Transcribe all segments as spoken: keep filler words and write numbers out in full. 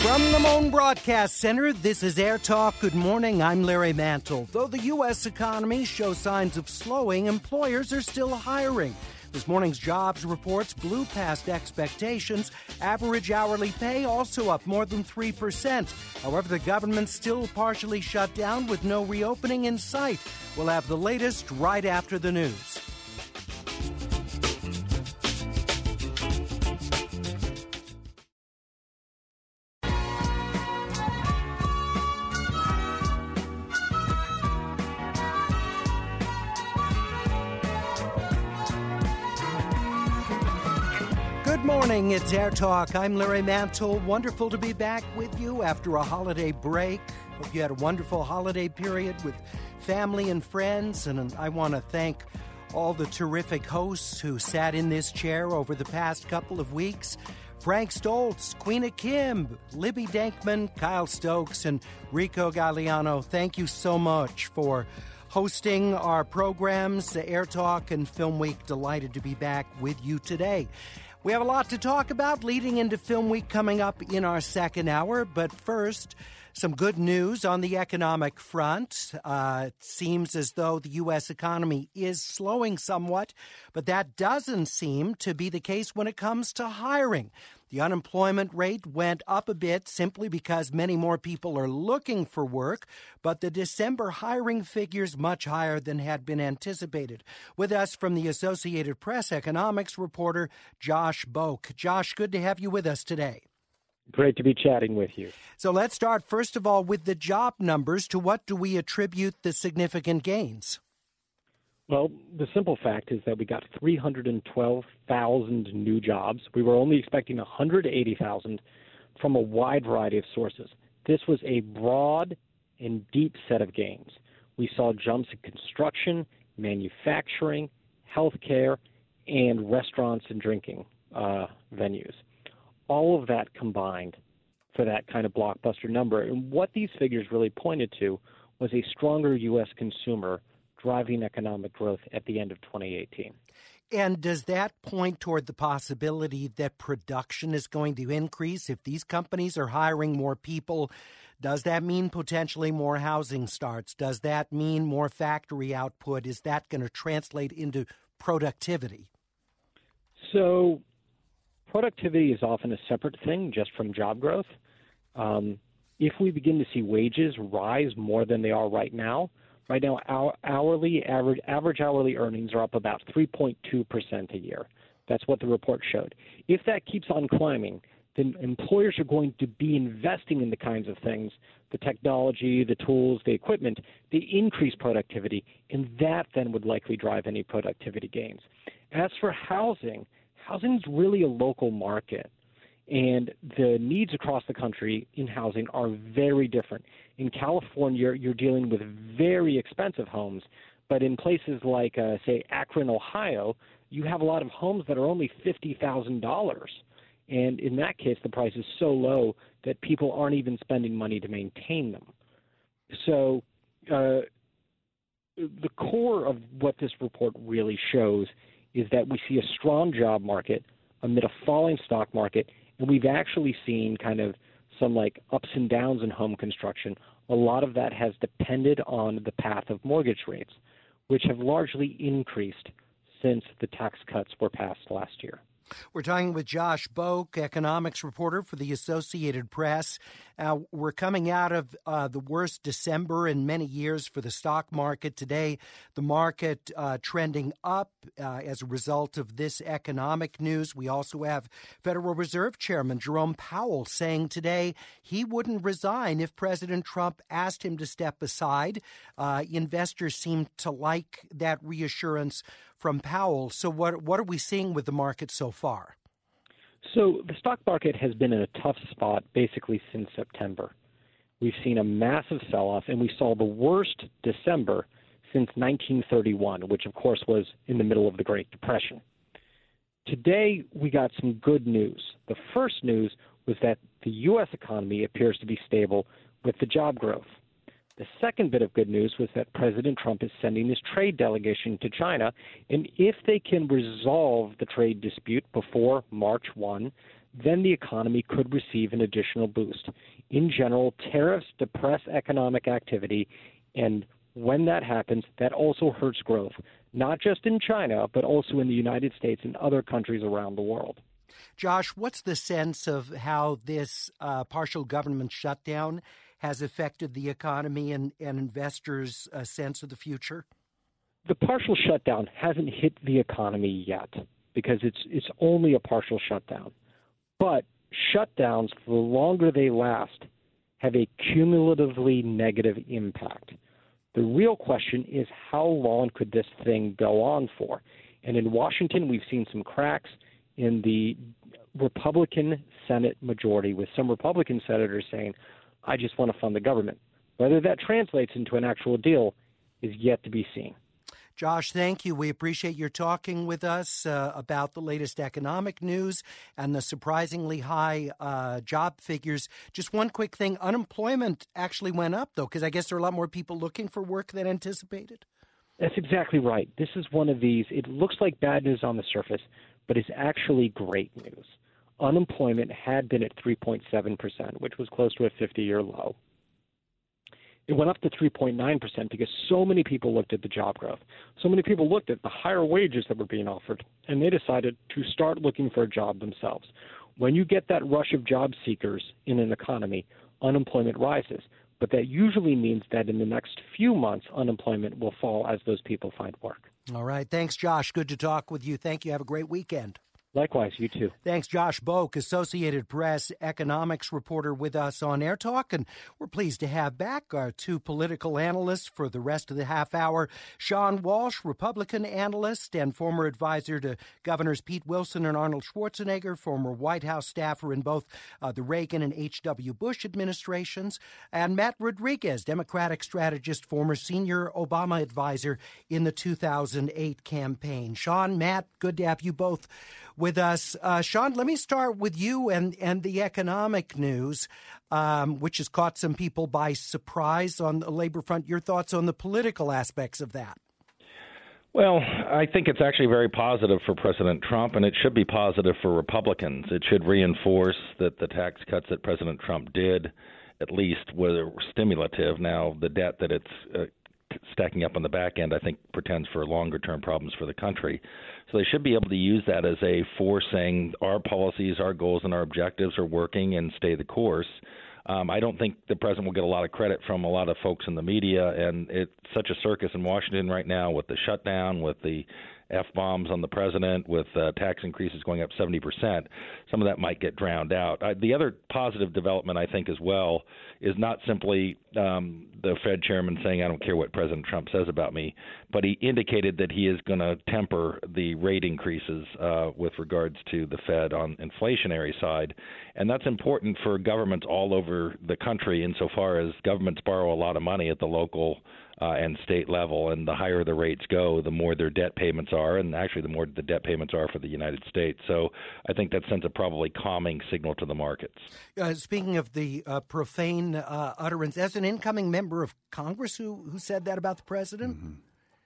From the Moan Broadcast Center, this is Air Talk. Good morning, I'm Larry Mantle. Though the U S economy shows signs of slowing, employers are still hiring. This morning's jobs reports blew past expectations. Average hourly pay also up more than three percent. However, the government's still partially shut down with no reopening in sight. We'll have the latest right after the news. Good morning, it's Air Talk. I'm Larry Mantle. Wonderful to be back with you after a holiday break. Hope you had a wonderful holiday period with family and friends. And I want to thank all the terrific hosts who sat in this chair over the past couple of weeks. Frank Stoltz, Queena Kim, Libby Dankman, Kyle Stokes, and Rico Galliano. Thank you so much for hosting our programs, Air Talk and Film Week. Delighted to be back with you today. We have a lot to talk about leading into Film Week coming up in our second hour. But first, some good news on the economic front. Uh, it seems as though the U S economy is slowing somewhat, but that doesn't seem to be the case when it comes to hiring. The unemployment rate went up a bit simply because many more people are looking for work, but the December hiring figures much higher than had been anticipated. With us from the Associated Press economics reporter, Josh Boak. Josh, good to have you with us today. Great to be chatting with you. So let's start, first of all, with the job numbers. To what do we attribute the significant gains? Well, the simple fact is that we got three hundred twelve thousand new jobs. We were only expecting one hundred eighty thousand from a wide variety of sources. This was a broad and deep set of gains. We saw jumps in construction, manufacturing, healthcare, and restaurants and drinking uh, venues. All of that combined for that kind of blockbuster number. And what these figures really pointed to was a stronger U S consumer driving economic growth at the end of twenty eighteen. And does that point toward the possibility that production is going to increase? If these companies are hiring more people, does that mean potentially more housing starts? Does that mean more factory output? Is that going to translate into productivity? So productivity is often a separate thing just from job growth. Um, if we begin to see wages rise more than they are right now, Right now, our hourly average average hourly earnings are up about three point two percent a year. That's what the report showed. If that keeps on climbing, then employers are going to be investing in the kinds of things, the technology, the tools, the equipment, they increase productivity, and that then would likely drive any productivity gains. As for housing, housing is really a local market. And the needs across the country in housing are very different. In California, you're dealing with very expensive homes, but in places like, uh, say, Akron, Ohio, you have a lot of homes that are only fifty thousand dollars. And in that case, the price is so low that people aren't even spending money to maintain them. So uh, the core of what this report really shows is that we see a strong job market amid a falling stock market. And we've actually seen kind of some like ups and downs in home construction. A lot of that has depended on the path of mortgage rates, which have largely increased since the tax cuts were passed last year. We're talking with Josh Boak, economics reporter for the Associated Press. Uh, we're coming out of uh, the worst December in many years for the stock market. Today, the market uh, trending up uh, as a result of this economic news. We also have Federal Reserve Chairman Jerome Powell saying today he wouldn't resign if President Trump asked him to step aside. Uh, investors seem to like that reassurance from Powell. So what what are we seeing with the market so far? So the stock market has been in a tough spot basically since September. We've seen a massive sell-off, and we saw the worst December since nineteen thirty-one, which, of course, was in the middle of the Great Depression. Today, we got some good news. The first news was that the U S economy appears to be stable with the job growth. The second bit of good news was that President Trump is sending his trade delegation to China, and if they can resolve the trade dispute before March first, then the economy could receive an additional boost. In general, tariffs depress economic activity, and when that happens, that also hurts growth, not just in China, but also in the United States and other countries around the world. Josh, what's the sense of how this uh, partial government shutdown has affected the economy and, and investors' uh, sense of the future? The partial shutdown hasn't hit the economy yet because it's it's only a partial shutdown. But shutdowns, the longer they last, have a cumulatively negative impact. The real question is, how long could this thing go on for? And in Washington, we've seen some cracks in the Republican Senate majority, with some Republican senators saying, I just want to fund the government. Whether that translates into an actual deal is yet to be seen. Josh, thank you. We appreciate your talking with us uh, about the latest economic news and the surprisingly high uh, job figures. Just one quick thing. Unemployment actually went up, though, because I guess there are a lot more people looking for work than anticipated. That's exactly right. This is one of these, it looks like bad news on the surface, but it's actually great news. Unemployment had been at three point seven percent, which was close to a fifty-year low. It went up to three point nine percent because so many people looked at the job growth. So many people looked at the higher wages that were being offered, and they decided to start looking for a job themselves. When you get that rush of job seekers in an economy, unemployment rises. But that usually means that in the next few months, unemployment will fall as those people find work. All right. Thanks, Josh. Good to talk with you. Thank you. Have a great weekend. Likewise, you too. Thanks, Josh Boak, Associated Press economics reporter with us on Air Talk. And we're pleased to have back our two political analysts for the rest of the half hour. Sean Walsh, Republican analyst and former advisor to Governors Pete Wilson and Arnold Schwarzenegger, former White House staffer in both uh, the Reagan and H W Bush administrations. And Matt Rodriguez, Democratic strategist, former senior Obama advisor in the two thousand eight campaign. Sean, Matt, good to have you both with us. Uh, Sean, let me start with you and, and the economic news, um, which has caught some people by surprise on the labor front. Your thoughts on the political aspects of that? Well, I think it's actually very positive for President Trump, and it should be positive for Republicans. It should reinforce that the tax cuts that President Trump did, at least, were stimulative. Now, the debt that it's uh, stacking up on the back end, I think, portends for longer-term problems for the country. So they should be able to use that as a force saying our policies, our goals, and our objectives are working and stay the course. Um, I don't think the president will get a lot of credit from a lot of folks in the media, and it's such a circus in Washington right now with the shutdown, with the F-bombs on the president, with uh, tax increases going up seventy percent. Some of that might get drowned out. Uh, the other positive development, I think, as well, is not simply um, the Fed chairman saying, I don't care what President Trump says about me, but he indicated that he is going to temper the rate increases uh, with regards to the Fed on inflationary side. And that's important for governments all over the country insofar as governments borrow a lot of money at the local Uh, and state level, and the higher the rates go, the more their debt payments are, and actually the more the debt payments are for the United States. So I think that sends a probably calming signal to the markets. Uh, speaking of the uh, profane uh, utterance, as an incoming member of Congress who, who said that about the president? Mm-hmm.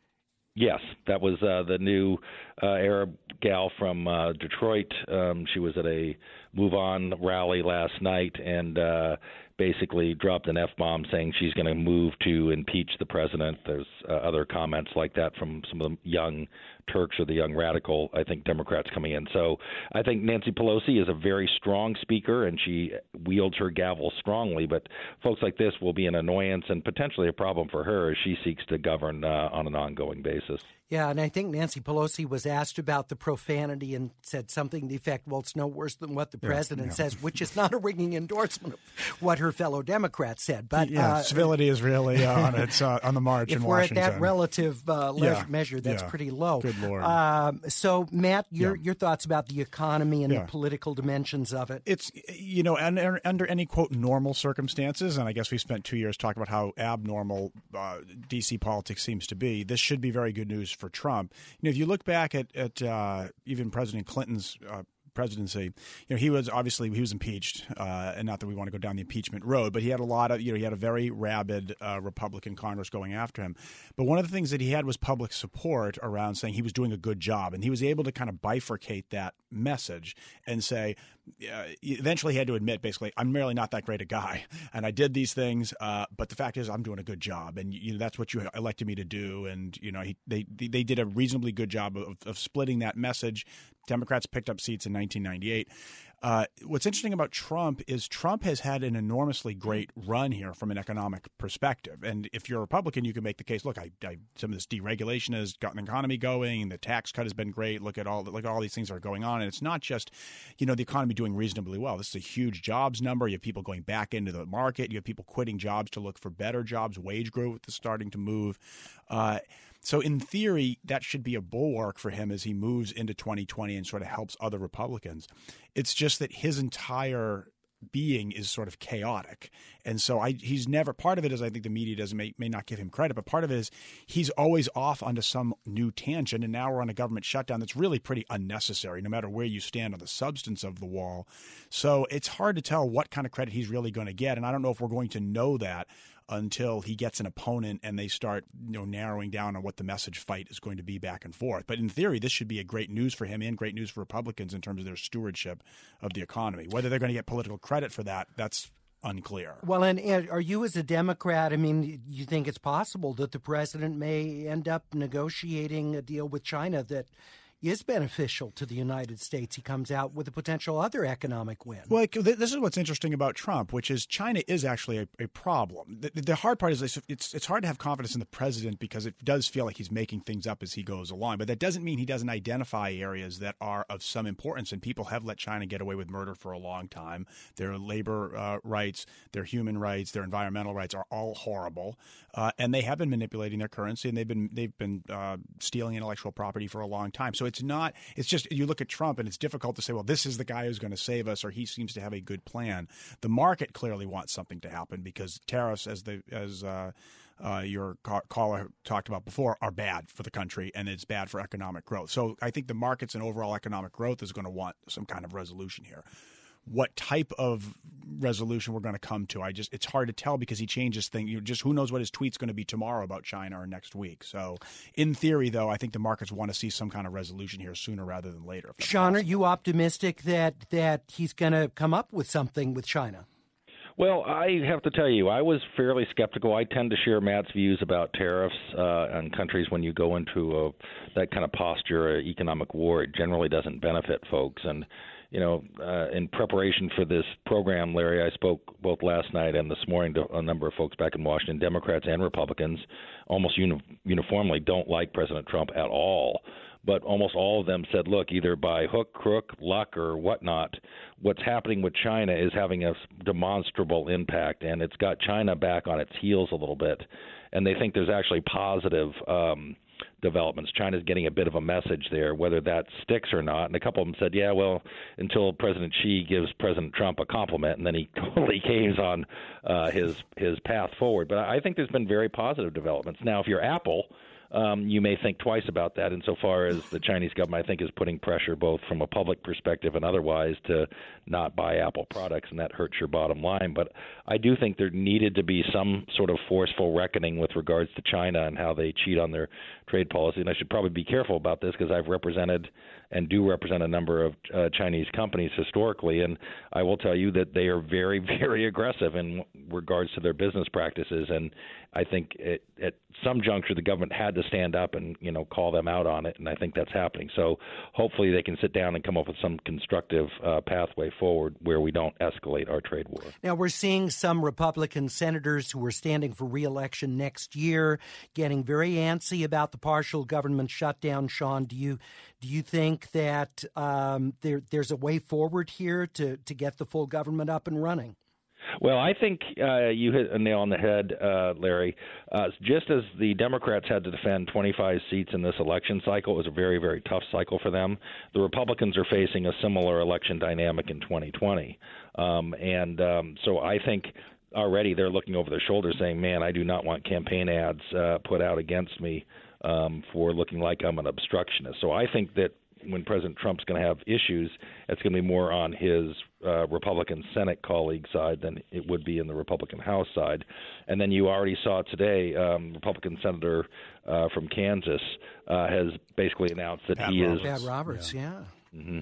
Yes, that was uh, the new uh, Arab gal from uh, Detroit. Um, she was at a Move On rally last night and uh, basically dropped an F-bomb saying she's going to move to impeach the president. There's uh, other comments like that from some of the young Turks or the young radical, I think, Democrats coming in. So I think Nancy Pelosi is a very strong speaker, and she wields her gavel strongly. But folks like this will be an annoyance and potentially a problem for her as she seeks to govern uh, on an ongoing basis. Yeah, and I think Nancy Pelosi was asked about the profanity and said something to the effect, well, it's no worse than what the president yeah, yeah. says, which is not a ringing endorsement of what her fellow Democrats said. But yeah, uh, civility is really uh, on its uh, on the march in Washington. If we're at that relative uh, yeah, measure, that's yeah. pretty low. Good Lord. Um, so, Matt, your yeah. your thoughts about the economy and yeah. the political dimensions of it? It's, you know, under, under any, quote, normal circumstances, and I guess we spent two years talking about how abnormal uh, D C politics seems to be, this should be very good news for Trump. You know, if you look back at, at uh, even President Clinton's uh, presidency, you know, he was obviously he was impeached, uh, and not that we want to go down the impeachment road, but he had a lot of, you know, he had a very rabid uh, Republican Congress going after him. But one of the things that he had was public support around saying he was doing a good job, and he was able to kind of bifurcate that message and say, uh, eventually he had to admit, basically, I'm really not that great a guy, and I did these things, uh, but the fact is I'm doing a good job, and you know, that's what you elected me to do. And you know, he, they they did a reasonably good job of, of splitting that message. Democrats picked up seats in nineteen ninety-eight. Uh, what's interesting about Trump is Trump has had an enormously great run here from an economic perspective. And if you're a Republican, you can make the case, look, I, I, some of this deregulation has gotten the economy going. The tax cut has been great. Look at all look at all these things that are going on. And it's not just, you know, the economy doing reasonably well. This is a huge jobs number. You have people going back into the market. You have people quitting jobs to look for better jobs. Wage growth is starting to move. Uh, So in theory, that should be a bulwark for him as he moves into twenty twenty and sort of helps other Republicans. It's just that his entire being is sort of chaotic. And so I, he's never – part of it is I think the media doesn't may, may not give him credit, but part of it is he's always off onto some new tangent, and now we're on a government shutdown that's really pretty unnecessary no matter where you stand on the substance of the wall. So it's hard to tell what kind of credit he's really going to get, and I don't know if we're going to know that until he gets an opponent and they start, you know, narrowing down on what the message fight is going to be back and forth. But in theory, this should be a great news for him and great news for Republicans in terms of their stewardship of the economy. Whether they're going to get political credit for that, that's unclear. Well, and, and are you as a Democrat, I mean, you think it's possible that the president may end up negotiating a deal with China that is beneficial to the United States? He comes out with a potential other economic win. Well, this is what's interesting about Trump, which is China is actually a, a problem. The, the hard part is it's it's hard to have confidence in the president because it does feel like he's making things up as he goes along. But that doesn't mean he doesn't identify areas that are of some importance. And people have let China get away with murder for a long time. Their labor uh, rights, their human rights, their environmental rights are all horrible. Uh, and they have been manipulating their currency, and they've been they've been uh, stealing intellectual property for a long time. So it's not – it's just you look at Trump and it's difficult to say, well, this is the guy who's going to save us or he seems to have a good plan. The market clearly wants something to happen because tariffs, as the as uh, uh, your ca- caller talked about before, are bad for the country and it's bad for economic growth. So I think the markets and overall economic growth is going to want some kind of resolution here. What type of resolution we're going to come to, I just it's hard to tell because he changes things. You just who knows what his tweet's going to be tomorrow about China or next week. So, in theory, though, I think the markets want to see some kind of resolution here sooner rather than later. Sean, are you optimistic that that he's going to come up with something with China? Well, I have to tell you, I was fairly skeptical. I tend to share Matt's views about tariffs uh, on countries when you go into a, that kind of posture, uh, economic war. It generally doesn't benefit folks. And you know, uh, in preparation for this program, Larry, I spoke both last night and this morning to a number of folks back in Washington. Democrats and Republicans almost uni- uniformly don't like President Trump at all. But almost all of them said, look, either by hook, crook, luck, or whatnot, what's happening with China is having a demonstrable impact, and it's got China back on its heels a little bit. And they think there's actually positive um developments. China's getting a bit of a message there, whether that sticks or not. And a couple of them said, yeah, well, until President Xi gives President Trump a compliment, and then he totally caves on uh, his his path forward. But I think there's been very positive developments. Now, if you're Apple, um, you may think twice about that insofar as the Chinese government, I think, is putting pressure both from a public perspective and otherwise to not buy Apple products, and that hurts your bottom line. But I do think there needed to be some sort of forceful reckoning with regards to China and how they cheat on their trade policy. And I should probably be careful about this because I've represented and do represent a number of uh, Chinese companies historically, and I will tell you that they are very, very aggressive in regards to their business practices. And I think it, at some juncture the government had to stand up and, you know, call them out on it, and I think that's happening. So hopefully they can sit down and come up with some constructive uh, pathway forward where we don't escalate our trade war. Now, we're seeing some Republican senators who are standing for re-election next year getting very antsy about the partial government shutdown. Sean, do you do you think that um, there, there's a way forward here to, to get the full government up and running? Well, I think uh, you hit a nail on the head, uh, Larry. Uh, just as the Democrats had to defend twenty-five seats in this election cycle, it was a very, very tough cycle for them. The Republicans are facing a similar election dynamic in twenty twenty. Um, and um, so I think already they're looking over their shoulder saying, man, I do not want campaign ads uh, put out against me um, for looking like I'm an obstructionist. So I think that when President Trump's going to have issues, it's going to be more on his uh, Republican Senate colleague side than it would be in the Republican House side. And then you already saw today, um, Republican Senator uh, from Kansas uh, has basically announced that Pat he Roberts. is Pat Roberts, yeah. Mm-hmm.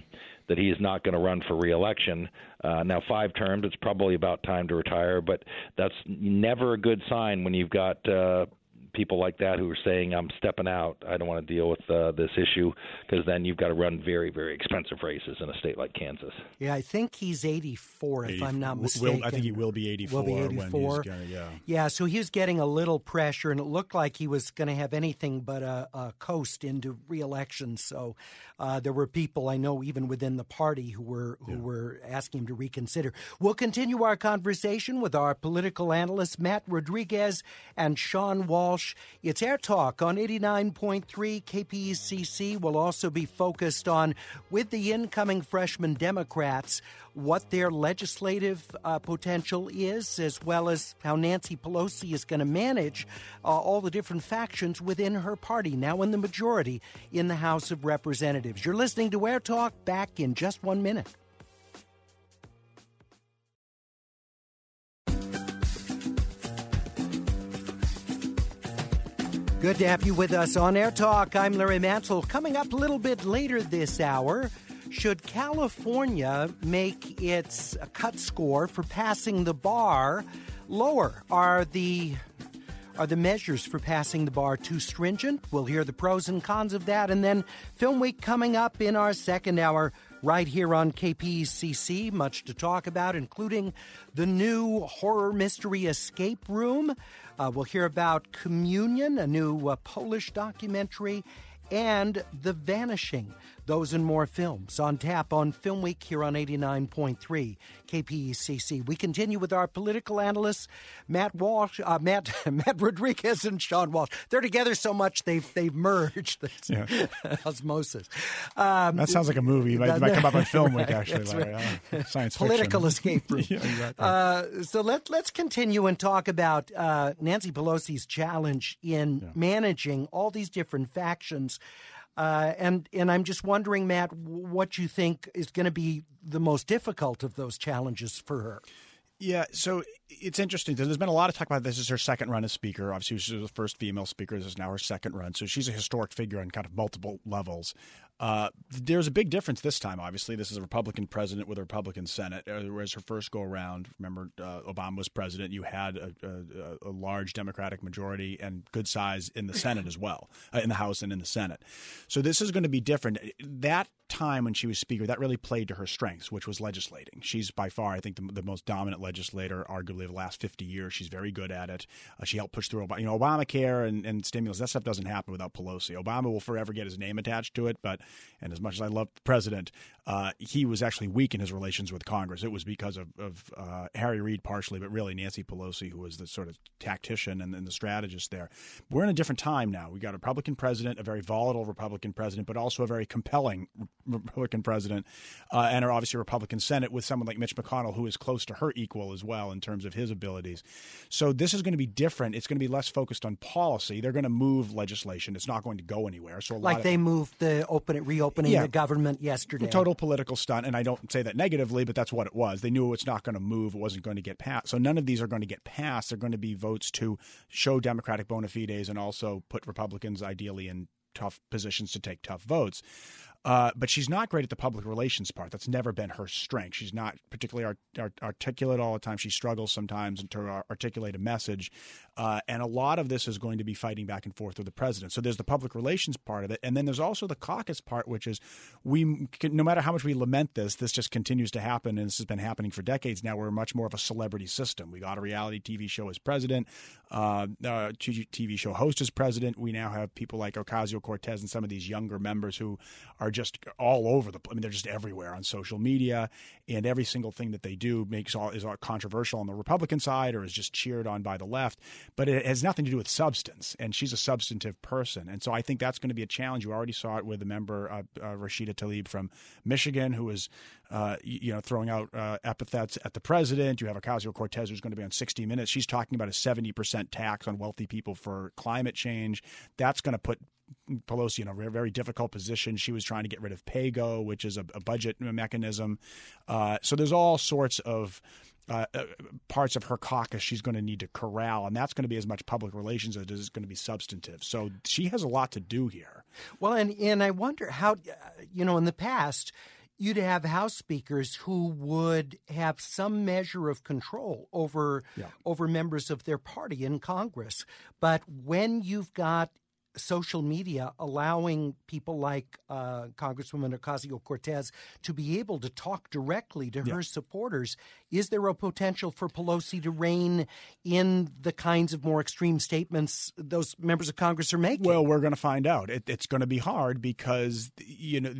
that he is not going to run for re-election. Uh, now, five terms, it's probably about time to retire, but that's never a good sign when you've got uh, people like that who are saying, I'm stepping out, I don't want to deal with uh, this issue, because then you've got to run very, very expensive races in a state like Kansas. Yeah, I think he's eighty-four, if I'm not mistaken. Will, I think he will be eighty-four. Will be eighty-four. When he's gonna, yeah. yeah, so he was getting a little pressure, and it looked like he was going to have anything but a, a coast into re-election. So uh, there were people I know even within the party who were who yeah. were asking him to reconsider. We'll continue our conversation with our political analysts, Matt Rodriguez and Sean Walsh. It's Air Talk on eighty-nine point three K P E C C. We'll also be focused on, with the incoming freshman Democrats, what their legislative uh, potential is, as well as how Nancy Pelosi is going to manage uh, all the different factions within her party, now in the majority in the House of Representatives. You're listening to Air Talk. Back in just one minute. Good to have you with us on Air Talk. I'm Larry Mantle. Coming up a little bit later this hour, should California make its cut score for passing the bar lower? Are the are the measures for passing the bar too stringent? We'll hear the pros and cons of that. And then Film Week coming up in our second hour right here on K P E C C. Much to talk about, including the new horror mystery Escape Room. Uh, we'll hear about Communion, a new uh, Polish documentary, and The Vanishing. Those and more films on tap on Film Week here on eighty-nine point three K P E C C. We continue with our political analysts, Matt Walsh, uh, Matt Matt Rodriguez and Sean Walsh. They're together so much they've they've merged. Yeah. Osmosis. Um, that sounds like a movie. It might, might come up on Film Week, actually. Larry. Right. Uh, science Political fiction. Escape Room. Yeah, exactly. uh, so let, let's continue and talk about uh, Nancy Pelosi's challenge in yeah. managing all these different factions. Uh, and and I'm just wondering, Matt, what you think is going to be the most difficult of those challenges for her. Yeah, so it's interesting. There's been a lot of talk about this. This is her second run as speaker. Obviously, she was the first female speaker. This is now her second run. So she's a historic figure on kind of multiple levels. Uh, there's a big difference this time, obviously. This is a Republican president with a Republican Senate. Whereas her first go-around, remember, uh, Obama was president. You had a, a, a large Democratic majority and good size in the Senate as well, uh, in the House and in the Senate. So this is going to be different. That time when she was speaker, that really played to her strengths, which was legislating. She's by far, I think, the, the most dominant legislator, arguably, of the last fifty years. She's very good at it. Uh, she helped push through, you know, Obamacare and, and stimulus. That stuff doesn't happen without Pelosi. Obama will forever get his name attached to it, but and as much as I love the president, uh, he was actually weak in his relations with Congress. It was because of, of uh, Harry Reid partially, but really Nancy Pelosi, who was the sort of tactician and, and the strategist there. We're in a different time now. We got a Republican president, a very volatile Republican president, but also a very compelling Republican president, uh, and obviously a Republican Senate with someone like Mitch McConnell, who is close to her equal as well in terms of his abilities. So this is going to be different. It's going to be less focused on policy. They're going to move legislation. It's not going to go anywhere. So a like lot they of, moved the open reopening yeah, the government yesterday. Total political stunt, and I don't say that negatively, but that's what it was. They knew it's not going to move. It wasn't going to get passed. So none of these are going to get passed. They're going to be votes to show Democratic bona fides and also put Republicans ideally in tough positions to take tough votes. Uh, but she's not great at the public relations part. That's never been her strength. She's not particularly art, art, articulate all the time. She struggles sometimes to articulate a message. Uh, and a lot of this is going to be fighting back and forth with the president. So there's the public relations part of it. And then there's also the caucus part, which is we, no matter how much we lament this, this just continues to happen. And this has been happening for decades now. We're much more of a celebrity system. We got a reality T V show as president, uh, a T V show host as president. We now have people like Ocasio-Cortez and some of these younger members who are just all over the – I mean, they're just everywhere on social media, and every single thing that they do makes all is all controversial on the Republican side or is just cheered on by the left. But it has nothing to do with substance, and she's a substantive person. And so I think that's going to be a challenge. You already saw it with the member, uh, uh, Rashida Tlaib from Michigan, who was uh, you know, throwing out uh, epithets at the president. You have Ocasio-Cortez, who's going to be on sixty minutes. She's talking about a seventy percent tax on wealthy people for climate change. That's going to put Pelosi in a very difficult position. She was trying to get rid of PAYGO, which is a, a budget mechanism. Uh, so there's all sorts of uh, parts of her caucus she's going to need to corral, and that's going to be as much public relations as it is going to be substantive. So she has a lot to do here. Well, and, and I wonder how, you know, in the past, you'd have House speakers who would have some measure of control over yeah. over members of their party in Congress. But when you've got social media allowing people like uh, Congresswoman Ocasio-Cortez to be able to talk directly to yeah. her supporters, is there a potential for Pelosi to rein in the kinds of more extreme statements those members of Congress are making? Well, we're going to find out. It, it's going to be hard because, you know,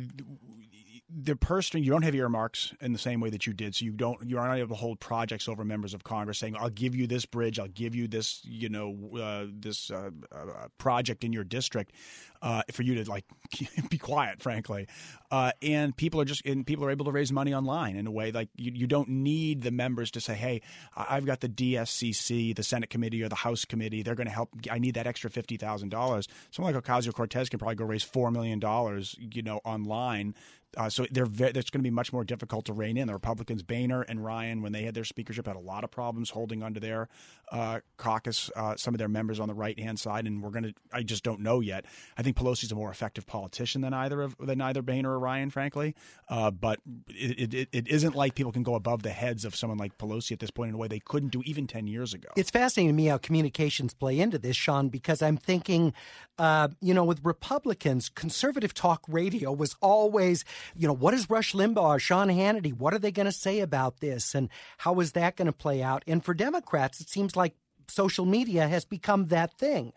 the person, you don't have earmarks in the same way that you did. So you don't, you're not able to hold projects over members of Congress saying, I'll give you this bridge, I'll give you this, you know, uh, this uh, uh, project in your district uh, for you to like be quiet, frankly. Uh, and people are just, and people are able to raise money online in a way like you, you don't need the members to say, hey, I've got the D S C C, the Senate committee or the House committee. They're going to help. I need that extra fifty thousand dollars. Someone like Ocasio-Cortez can probably go raise four million dollars, you know, online. Uh, so they're ve- that's going to be much more difficult to rein in. The Republicans, Boehner and Ryan, when they had their speakership, had a lot of problems holding onto their uh, caucus, uh, some of their members on the right-hand side, and we're going to – I just don't know yet. I think Pelosi's a more effective politician than either of than either Boehner or Ryan, frankly. Uh, but it, it, it isn't like people can go above the heads of someone like Pelosi at this point in a way they couldn't do even ten years ago. It's fascinating to me how communications play into this, Sean, because I'm thinking, uh, you know, with Republicans, conservative talk radio was always – you know, what is Rush Limbaugh, Sean Hannity, what are they going to say about this, and how is that going to play out? And for Democrats, it seems like social media has become that thing.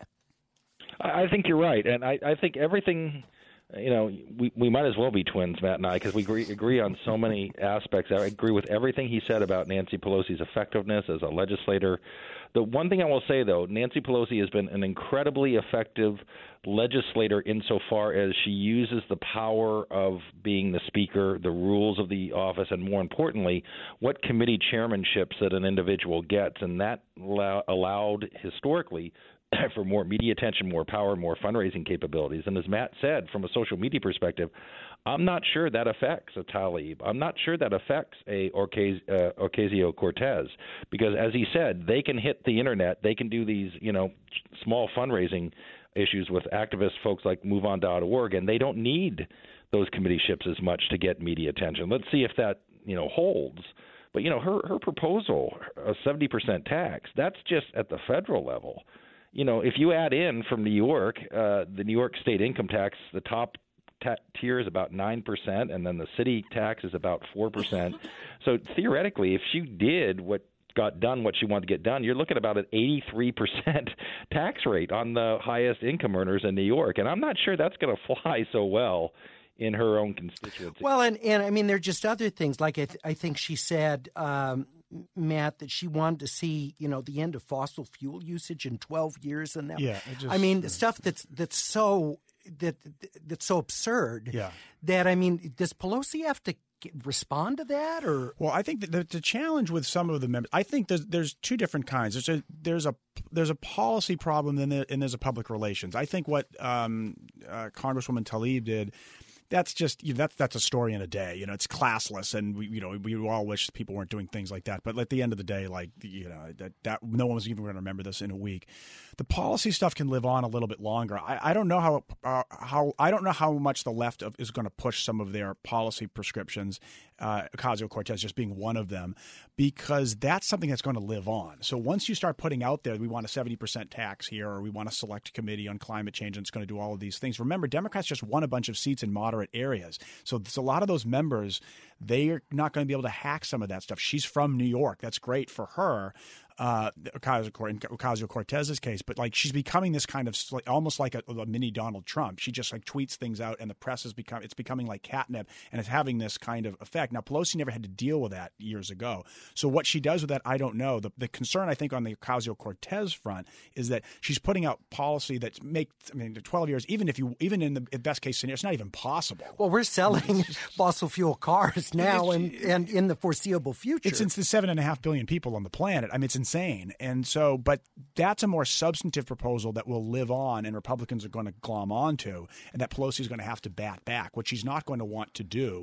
I think you're right, and I, I think everything, you know, we, we might as well be twins, Matt and I, because we agree, agree on so many aspects. I agree with everything he said about Nancy Pelosi's effectiveness as a legislator. The one thing I will say, though, Nancy Pelosi has been an incredibly effective legislator insofar as she uses the power of being the speaker, the rules of the office, and more importantly, what committee chairmanships that an individual gets. And that allow, allowed historically for more media attention, more power, more fundraising capabilities. And as Matt said, from a social media perspective, I'm not sure that affects a Tlaib. I'm not sure that affects a Ocasio, uh, Ocasio-Cortez because, as he said, they can hit the internet. They can do these, you know, small fundraising issues with activist folks like move on dot org, and they don't need those committeeships as much to get media attention. Let's see if that, you know, holds. But, you know, her, her proposal, a seventy percent tax, that's just at the federal level. You know, if you add in from New York, uh, the New York state income tax, the top ta- tier is about nine percent, and then the city tax is about four percent. So theoretically, if she did what got done, what she wanted to get done, you're looking at about an eighty-three percent tax rate on the highest income earners in New York. And I'm not sure that's going to fly so well in her own constituency. Well, and, and I mean, there are just other things. Like I, th- I think she said, um, Matt, that she wanted to see, you know, the end of fossil fuel usage in twelve years. And that, yeah, just, I mean, the stuff that's that's so that that's so absurd. Yeah. That I mean, does Pelosi have to respond to that, or? Well, I think that the, the challenge with some of the members, I think there's there's two different kinds. There's a there's a there's a policy problem, and, there, and there's a public relations. I think what um, uh, Congresswoman Tlaib did. That's just you know, that's that's a story in a day. You know, it's classless, and we you know we all wish people weren't doing things like that. But at the end of the day, like you know that, that no one was even going to remember this in a week. The policy stuff can live on a little bit longer. I, I don't know how uh, how I don't know how much the left of, is going to push some of their policy prescriptions. Uh, Ocasio-Cortez just being one of them, because that's something that's going to live on. So once you start putting out there, we want a seventy percent tax here, or we want a select committee on climate change, and it's going to do all of these things. Remember, Democrats just won a bunch of seats in moderate areas. So there's a lot of those members, they are not going to be able to hack some of that stuff. She's from New York. That's great for her. Uh, Ocasio-Cortez's case, but like she's becoming this kind of almost like a, a mini Donald Trump. She just like tweets things out, and the press is become it's becoming like catnip, and it's having this kind of effect. Now, Pelosi never had to deal with that years ago. So what she does with that, I don't know. The, the concern I think on the Ocasio-Cortez front is that she's putting out policy that makes I mean, twelve years, even if you even in the best case scenario, it's not even possible. Well, we're selling fossil fuel cars now, and, and in the foreseeable future. It's since the seven and a half billion people on the planet. I mean, it's insane. And so, but that's a more substantive proposal that will live on and Republicans are going to glom onto, and that Pelosi is going to have to bat back. What she's not going to want to do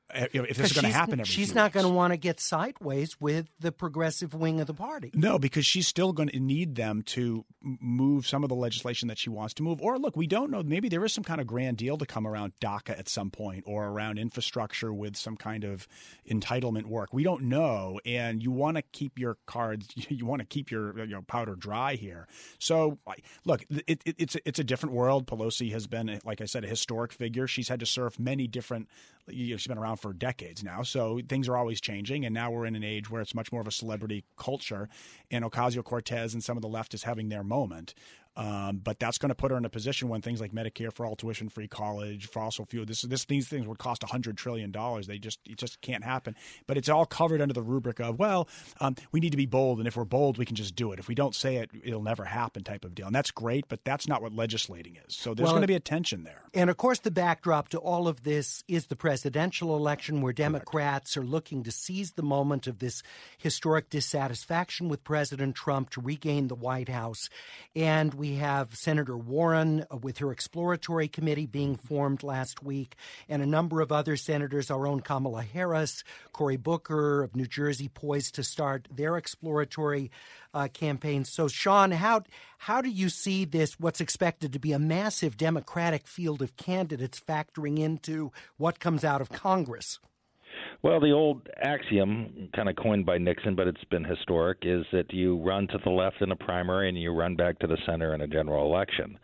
You know, if this is going to happen every she's few not weeks. going to want to get sideways with the progressive wing of the party. No, because she's still going to need them to move some of the legislation that she wants to move. Or look, we don't know. Maybe there is some kind of grand deal to come around DACA at some point, or around infrastructure with some kind of entitlement work. We don't know, and you want to keep your cards. You want to keep your you know powder dry here. So look, it, it, it's it's a different world. Pelosi has been, like I said, a historic figure. She's had to serve many different. You know, she's been around for decades now, so things are always changing. And now we're in an age where it's much more of a celebrity culture, and Ocasio-Cortez and some of the left is having their moment. Um, but that's going to put her in a position when things like Medicare for all, tuition-free college, fossil fuel, this, this, these things would cost one hundred trillion dollars. They just, it just can't happen. But it's all covered under the rubric of, well, um, we need to be bold, and if we're bold, we can just do it. If we don't say it, it'll never happen type of deal. And that's great, but that's not what legislating is. So there's well, going to be a tension there. And, of course, the backdrop to all of this is the presidential election, where Democrats Correct. are looking to seize the moment of this historic dissatisfaction with President Trump to regain the White House. And we have Senator Warren with her exploratory committee being formed last week, and a number of other senators, our own Kamala Harris, Cory Booker of New Jersey, poised to start their exploratory uh, campaigns. So, Sean, how how do you see this, what's expected to be a massive Democratic field of candidates, factoring into what comes out of Congress? Well, the old axiom, kind of coined by Nixon, but it's been historic, is that you run to the left in a primary and you run back to the center in a general election.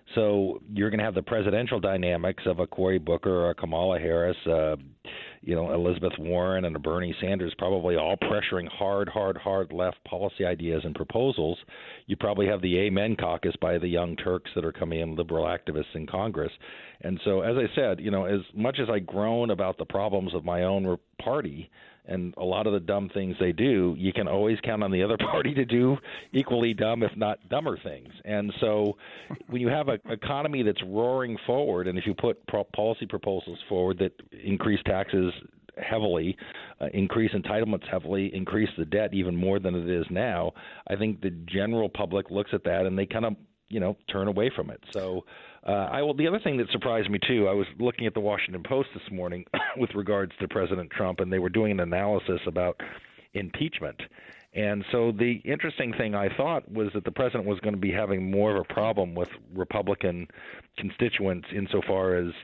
So you're going to have the presidential dynamics of a Cory Booker or a Kamala Harris, uh, you know, Elizabeth Warren and a Bernie Sanders, probably all pressuring hard, hard, hard left policy ideas and proposals. You probably have the Amen caucus by the Young Turks that are coming in, liberal activists in Congress. And so, as I said, you know, as much as I groan about the problems of my own party and a lot of the dumb things they do, you can always count on the other party to do equally dumb, if not dumber things. And so when you have an economy that's roaring forward, and if you put pro- policy proposals forward that increase taxes heavily, uh, increase entitlements heavily, increase the debt even more than it is now, I think the general public looks at that and they kind of, you know, turn away from it. So uh, I will. The other thing that surprised me, too, I was looking at the Washington Post this morning with regards to President Trump, and they were doing an analysis about impeachment. And so the interesting thing I thought was that the president was going to be having more of a problem with Republican constituents insofar as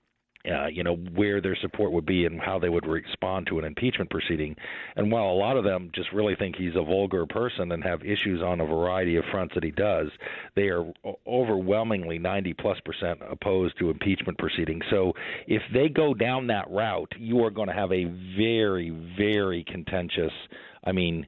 Uh, you know, where their support would be and how they would respond to an impeachment proceeding. And while a lot of them just really think he's a vulgar person and have issues on a variety of fronts that he does, they are overwhelmingly ninety plus percent opposed to impeachment proceedings. So if they go down that route, you are going to have a very, very contentious, I mean,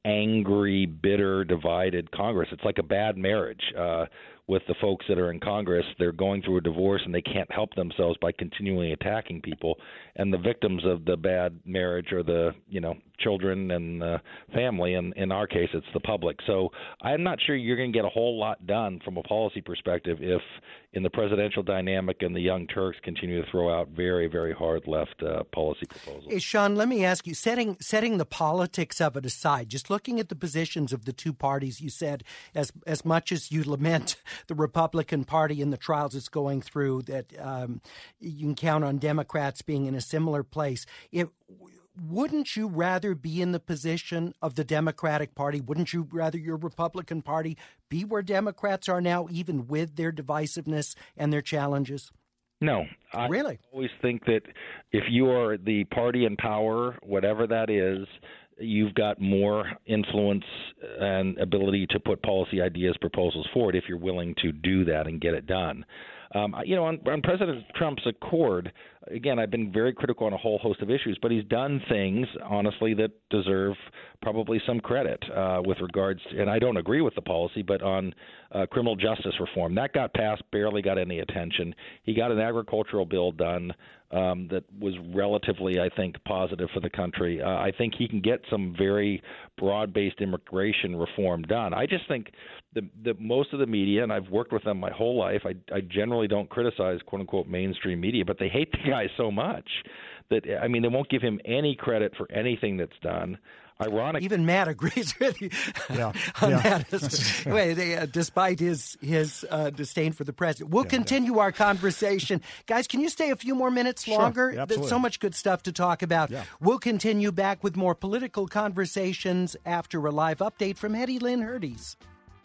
angry, bitter, divided Congress. It's like a bad marriage. Uh, with the folks that are in Congress, they're going through a divorce and they can't help themselves by continually attacking people. And the victims of the bad marriage are the, you know, children and the family. And in our case, it's the public. So I'm not sure you're going to get a whole lot done from a policy perspective if in the presidential dynamic and the Young Turks continue to throw out very, very hard left uh, policy proposals. Hey, Sean, let me ask you, setting setting the politics of it aside, just looking at the positions of the two parties, you said as as much as you lament the Republican Party and the trials it's going through, that um, you can count on Democrats being in a similar place. It, wouldn't you rather be in the position of the Democratic Party? Wouldn't you rather your Republican Party be where Democrats are now, even with their divisiveness and their challenges? No. I really? always think that if you are the party in power, whatever that is, you've got more influence and ability to put policy ideas, proposals forward if you're willing to do that and get it done. Um, you know, on, on President Trump's accord, again, I've been very critical on a whole host of issues, but he's done things, honestly, that deserve probably some credit uh, with regards to, and I don't agree with the policy, but on uh, criminal justice reform. That got passed, barely got any attention. He got an agricultural bill done um, that was relatively, I think, positive for the country. Uh, I think he can get some very broad-based immigration reform done. I just think the, the most of the media, and I've worked with them my whole life, I, I generally don't criticize quote-unquote mainstream media, but they hate the guy so much that, I mean, they won't give him any credit for anything that's done. ironic. Even Matt agrees with you yeah. on yeah. that. Wait, they, uh, despite his his uh, disdain for the president. We'll yeah, continue yeah. our conversation. Guys, can you stay a few more minutes longer? Sure, There's so much good stuff to talk about. Yeah. We'll continue back with more political conversations after a live update from Hetty Lynn Hurdes.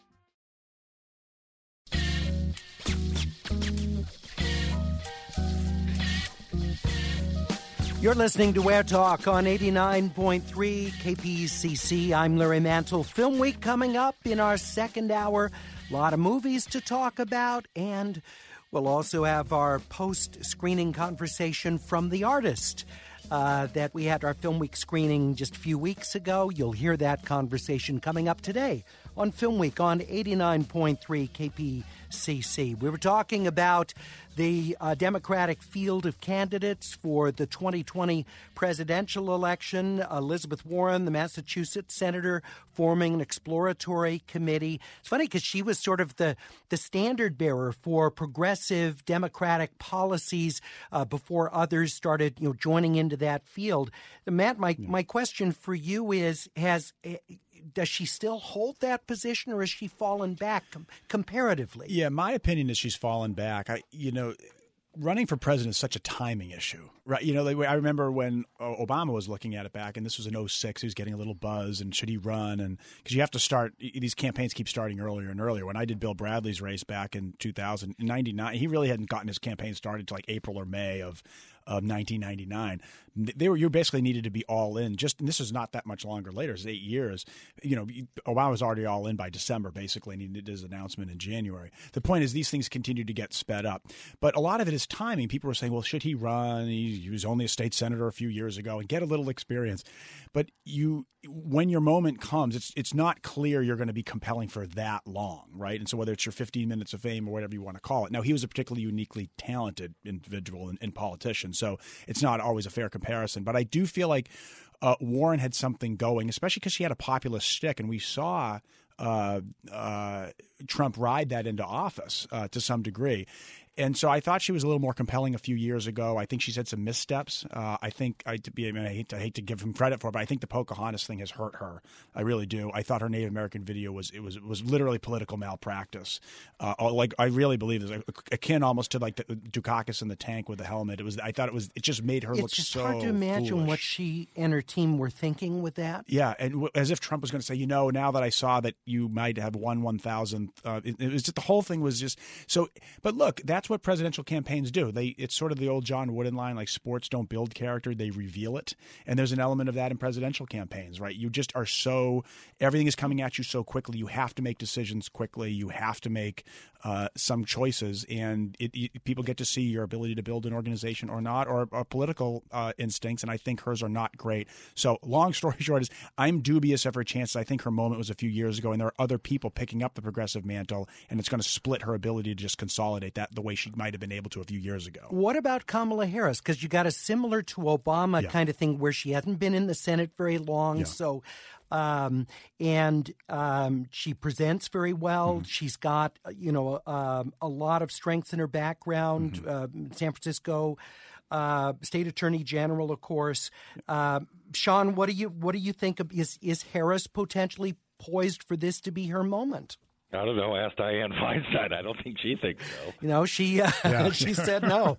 You're listening to Air Talk on eighty-nine point three K P C C. I'm Larry Mantle. Film Week coming up in our second hour. A lot of movies to talk about, and we'll also have our post-screening conversation from The Artist uh, that we had our Film Week screening just a few weeks ago. You'll hear that conversation coming up today on Film Week on eighty-nine point three K P C C. We were talking about the uh, Democratic field of candidates for the twenty twenty presidential election. Elizabeth Warren, the Massachusetts senator, forming an exploratory committee. It's funny because she was sort of the, the standard bearer for progressive Democratic policies uh, before others started, you know, joining into that field. Matt, my, yeah. my question for you is, has does she still hold that position, or has she fallen back com- comparatively? Yeah, my opinion is she's fallen back. I, you know, running for president is such a timing issue, right? You know, like, I remember when Obama was looking at it back, and this was in oh six, he was getting a little buzz, and should he run? And because you have to start, these campaigns keep starting earlier and earlier. When I did Bill Bradley's race back in two thousand, in ninety-nine, he really hadn't gotten his campaign started until like April or May of of nineteen ninety-nine. They were, you basically needed to be all in. Just, and this is not that much longer later. It's eight years. You know, Obama was already all in by December, basically, and he did his announcement in January. The point is, these things continue to get sped up. But a lot of it is timing. People were saying, well, should he run? He, he was only a state senator a few years ago, and get a little experience. But you, when your moment comes, it's it's not clear you're going to be compelling for that long, right? And so whether it's your fifteen minutes of fame or whatever you want to call it. Now, he was a particularly uniquely talented individual and, and politician, so it's not always a fair comparison. But I do feel like uh, Warren had something going, especially because she had a populist shtick, and we saw uh, uh, Trump ride that into office uh, to some degree. And so I thought she was a little more compelling a few years ago. I think she's had some missteps. Uh, I think I, to be, I, mean, I, hate to, I hate to give him credit for it, but I think the Pocahontas thing has hurt her. I really do. I thought her Native American video was it was it was literally political malpractice. Uh, like I really believe it was akin almost to like the Dukakis in the tank with the helmet. It was. I thought it was. It just made her it's look so. It's just hard to imagine foolish. What she and her team were thinking with that. Yeah, and w- as if Trump was going to say, you know, now that I saw that you might have won one thousandth, uh, it, it was just the whole thing was just so. But look, that's what presidential campaigns. do. They it's sort of the old John Wooden line, like sports don't build character, they reveal it. And there's an element of that in presidential campaigns, right? You just are so everything is coming at you so quickly. You have to make decisions quickly. You have to make uh, some choices, and it, it, people get to see your ability to build an organization or not, or, or political uh, instincts. And I think hers are not great. So long story short is I'm dubious of her chances. I think her moment was a few years ago, and there are other people picking up the progressive mantle, and it's going to split her ability to just consolidate that the way she might have been able to a few years ago. What about Kamala Harris? Because you got a similar to Obama yeah. kind of thing where she hasn't been in the Senate very long. Yeah. So, um, and um, she presents very well. Mm-hmm. She's got, you know, uh, a lot of strengths in her background. Mm-hmm. Uh, San Francisco uh, State Attorney General, of course. Uh, Sean, what do you what do you think of, is is Harris potentially poised for this to be her moment? I don't know. Ask Dianne Feinstein. I don't think she thinks so. You know, she uh, yeah. she said no.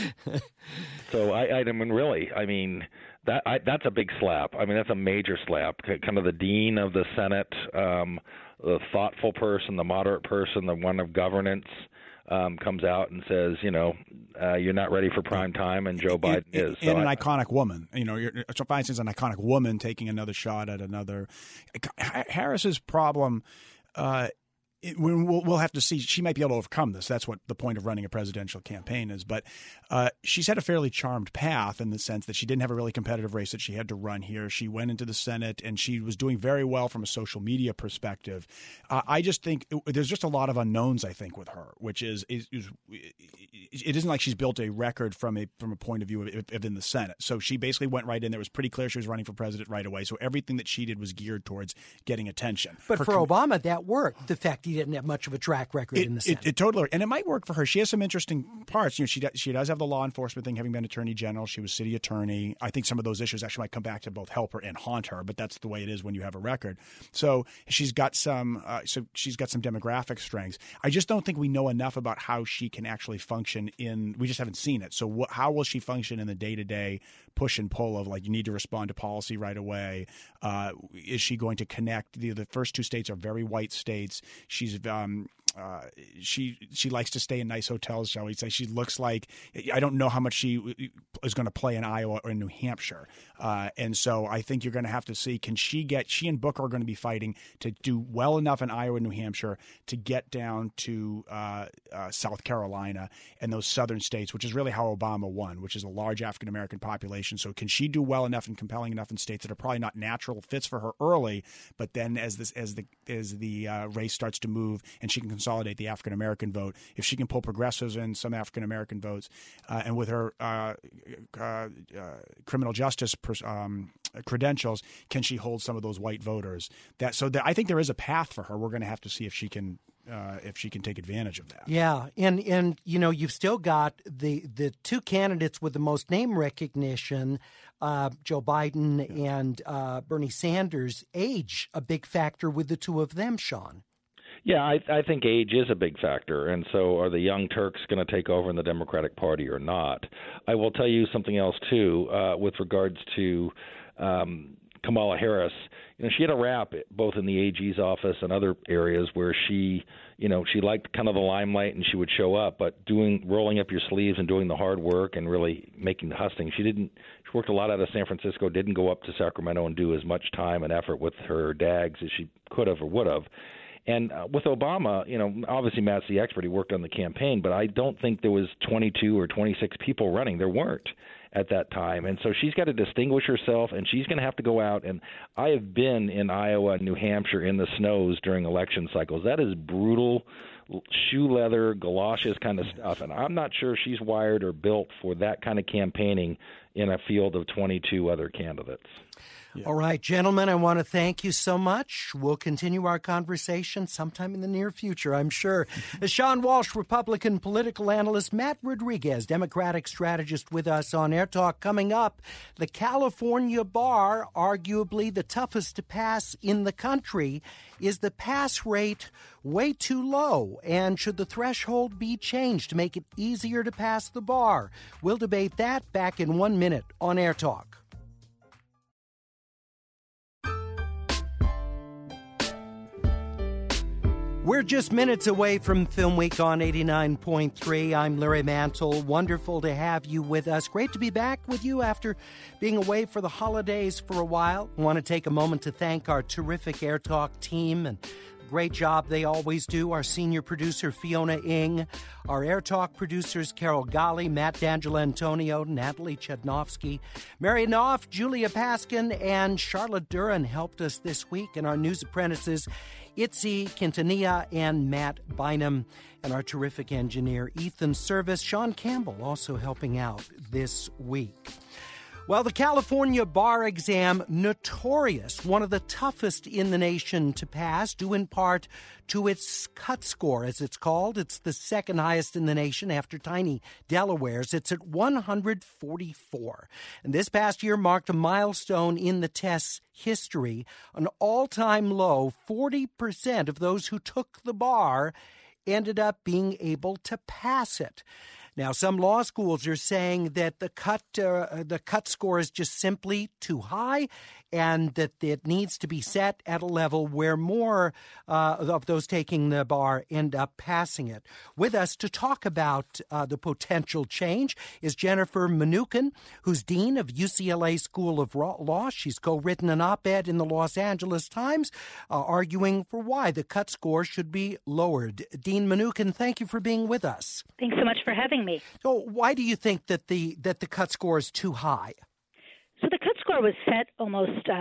So I, I mean, really, I mean that I, that's a big slap. I mean, that's a major slap. Kind of the dean of the Senate, um, the thoughtful person, the moderate person, the one of governance. Um, comes out and says, you know, uh, you're not ready for prime time, and Joe Biden and, is. And so an I, iconic woman. You know, Feinstein's an iconic woman taking another shot at another. Harris's problem. Uh, It, we'll, we'll have to see. She might be able to overcome this. That's what the point of running a presidential campaign is. But uh, she's had a fairly charmed path in the sense that she didn't have a really competitive race that she had to run here. She went into the Senate, and she was doing very well from a social media perspective. Uh, I just think it, there's just a lot of unknowns, I think, with her, which is, is, is it isn't like she's built a record from a from a point of view of, of in the Senate. So she basically went right in there. It was pretty clear she was running for president right away. So everything that she did was geared towards getting attention. But her for com- Obama, that worked. The fact he didn't have much of a track record it, in the Senate. It, it totally, and it might work for her. She has some interesting parts. You know, she does, she does have the law enforcement thing, having been attorney general. She was city attorney. I think some of those issues actually might come back to both help her and haunt her, but that's the way it is when you have a record. So she's got some, uh, so she's got some demographic strengths. I just don't think we know enough about how she can actually function in. We just haven't seen it. So wh- how will she function in the day to day push and pull of, like, you need to respond to policy right away? Uh, is she going to connect? The, the first two states are very white states. She's um, uh, she she likes to stay in nice hotels, shall we say. She looks like – I don't know how much she is going to play in Iowa or in New Hampshire. Uh, and so I think you're going to have to see, can she get – she and Booker are going to be fighting to do well enough in Iowa and New Hampshire to get down to uh, uh, South Carolina and those southern states, which is really how Obama won, which is a large African-American population. So can she do well enough and compelling enough in states that are probably not natural fits for her early, but then as this as the as the uh, race starts to move and she can consolidate the African American vote, if she can pull progressives in some African American votes, uh, and with her uh, uh, uh, criminal justice pers- um, credentials, can she hold some of those white voters? That so that I think there is a path for her. We're going to have to see if she can. Uh, if she can take advantage of that. Yeah, and and you know, you've still got the the two candidates with the most name recognition, uh, Joe Biden yeah. and uh, Bernie Sanders. Age a big factor with the two of them, Sean. Yeah, I, I think age is a big factor, and so are the Young Turks going to take over in the Democratic Party or not? I will tell you something else too, uh, with regards to um, Kamala Harris. You know, she had a rap both in the A G's office and other areas where she, you know, she liked kind of the limelight and she would show up, but doing rolling up your sleeves and doing the hard work and really making the hustling. She didn't. She worked a lot out of San Francisco. Didn't go up to Sacramento and do as much time and effort with her dags as she could have or would have. And uh, with Obama, you know, obviously Matt's the expert. He worked on the campaign, but I don't think there was twenty-two or twenty-six people running. There weren't at that time. And so she's got to distinguish herself, and she's going to have to go out. And I have been in Iowa and New Hampshire in the snows during election cycles. That is brutal, shoe leather, galoshes kind of stuff. And I'm not sure she's wired or built for that kind of campaigning in a field of twenty-two other candidates. Yeah. All right, gentlemen, I want to thank you so much. We'll continue our conversation sometime in the near future, I'm sure. Sean Walsh, Republican political analyst, Matt Rodriguez, Democratic strategist, with us on Air Talk. Coming up, the California bar, arguably the toughest to pass in the country. Is the pass rate way too low? And should the threshold be changed to make it easier to pass the bar? We'll debate that back in one minute on Air Talk. We're just minutes away from Film Week on eighty-nine point three. I'm Larry Mantle. Wonderful to have you with us. Great to be back with you after being away for the holidays for a while. I want to take a moment to thank our terrific Air Talk team and great job they always do. Our senior producer, Fiona Ng. Our Air Talk producers, Carol Gali, Matt D'Angelo-Antonio, Natalie Chudnovsky, Mary Knopf, Julia Paskin, and Charlotte Duran helped us this week. And our news apprentices, Itzi Quintanilla and Matt Bynum, and our terrific engineer, Ethan Service. Sean Campbell also helping out this week. Well, the California bar exam, notorious, one of the toughest in the nation to pass, due in part to its cut score, as it's called. It's the second highest in the nation after tiny Delaware's. It's at one hundred forty-four. And this past year marked a milestone in the test's history. An all-time low, forty percent of those who took the bar ended up being able to pass it. Now, some law schools are saying that the cut uh, the cut score is just simply too high and that it needs to be set at a level where more uh, of those taking the bar end up passing it. With us to talk about uh, the potential change is Jennifer Mnookin, who's dean of U C L A School of Law. She's co-written an op-ed in the Los Angeles Times uh, arguing for why the cut score should be lowered. Dean Mnookin, thank you for being with us. Thanks so much for having me. So why do you think that the that the cut score is too high? So the cut score was set almost uh,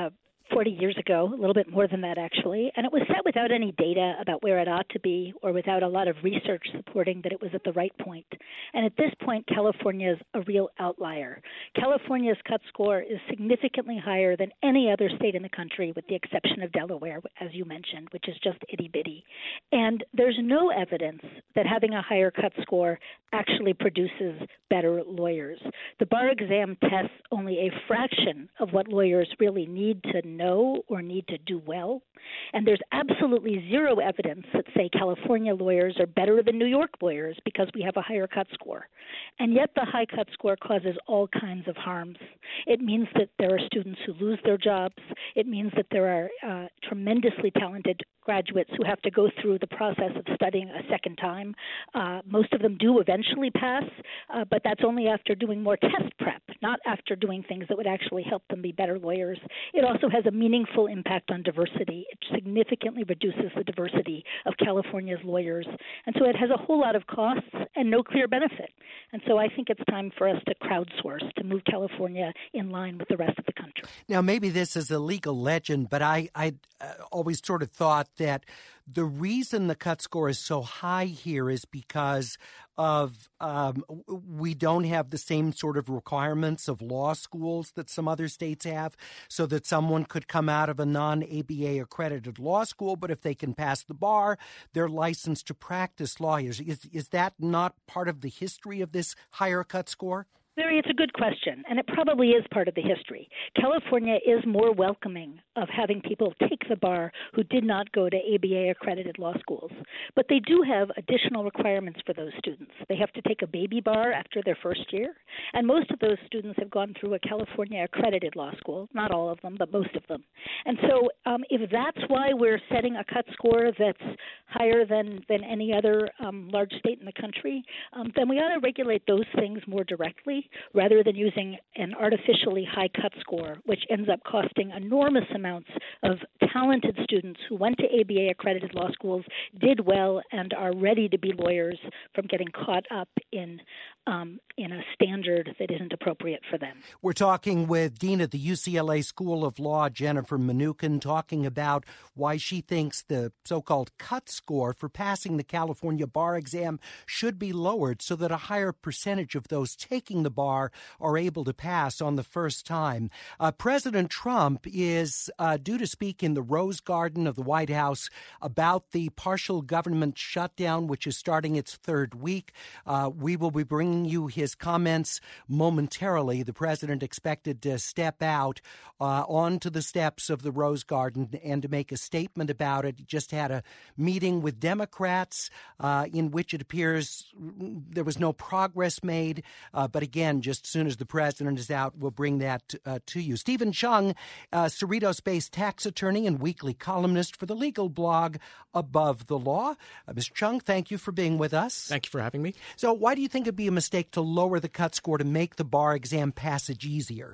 forty years ago, a little bit more than that actually, and it was set without any data about where it ought to be or without a lot of research supporting that it was at the right point. And at this point, California is a real outlier. California's cut score is significantly higher than any other state in the country, with the exception of Delaware, as you mentioned, which is just itty-bitty. And there's no evidence that having a higher cut score actually produces better lawyers. The bar exam tests only a fraction of what lawyers really need to know or need to do well. And there's absolutely zero evidence that, say, California lawyers are better than New York lawyers because we have a higher cut score. And yet the high cut score causes all kinds of harms. It means that there are students who lose their jobs. It means that there are uh, tremendously talented graduates who have to go through the process of studying a second time. Uh, most of them do eventually pass, uh, but that's only after doing more test prep, not after doing things that would actually help them be better lawyers. It also has a meaningful impact on diversity. It significantly reduces the diversity of California's lawyers. And so it has a whole lot of costs and no clear benefit. And so I think it's time for us to crowdsource, to move California in line with the rest of the country. Now, maybe this is a legal legend, but I, I uh, always sort of thought that the reason the cut score is so high here is because of um, we don't have the same sort of requirements of law schools that some other states have, so that someone could come out of a non-A B A accredited law school, but if they can pass the bar, they're licensed to practice lawyers. Is, is that not part of the history of this higher cut score? Larry, it's a good question, and it probably is part of the history. California is more welcoming of having people take the bar who did not go to A B A-accredited law schools. But they do have additional requirements for those students. They have to take a baby bar after their first year, and most of those students have gone through a California-accredited law school. Not all of them, but most of them. And so um, if that's why we're setting a cut score that's higher than, than any other um, large state in the country, um, then we ought to regulate those things more directly, rather than using an artificially high cut score, which ends up costing enormous amounts of talented students who went to A B A-accredited law schools, did well, and are ready to be lawyers from getting caught up in um, in a standard that isn't appropriate for them. We're talking with Dean at the U C L A School of Law, Jennifer Mnookin, talking about why she thinks the so-called cut score for passing the California bar exam should be lowered so that a higher percentage of those taking the bar are able to pass on the first time. Uh, President Trump is uh, due to speak in the Rose Garden of the White House about the partial government shutdown, which is starting its third week. Uh, we will be bringing you his comments momentarily. The president expected to step out uh, onto the steps of the Rose Garden and to make a statement about it. He just had a meeting with Democrats uh, in which it appears there was no progress made. Uh, but again, just as soon as the president is out, we'll bring that uh, to you. Stephen Chung, uh, Cerritos-based tax attorney and weekly columnist for the legal blog Above the Law. Uh, Mister Chung, thank you for being with us. Thank you for having me. So why do you think it'd be a mistake to lower the cut score to make the bar exam passage easier?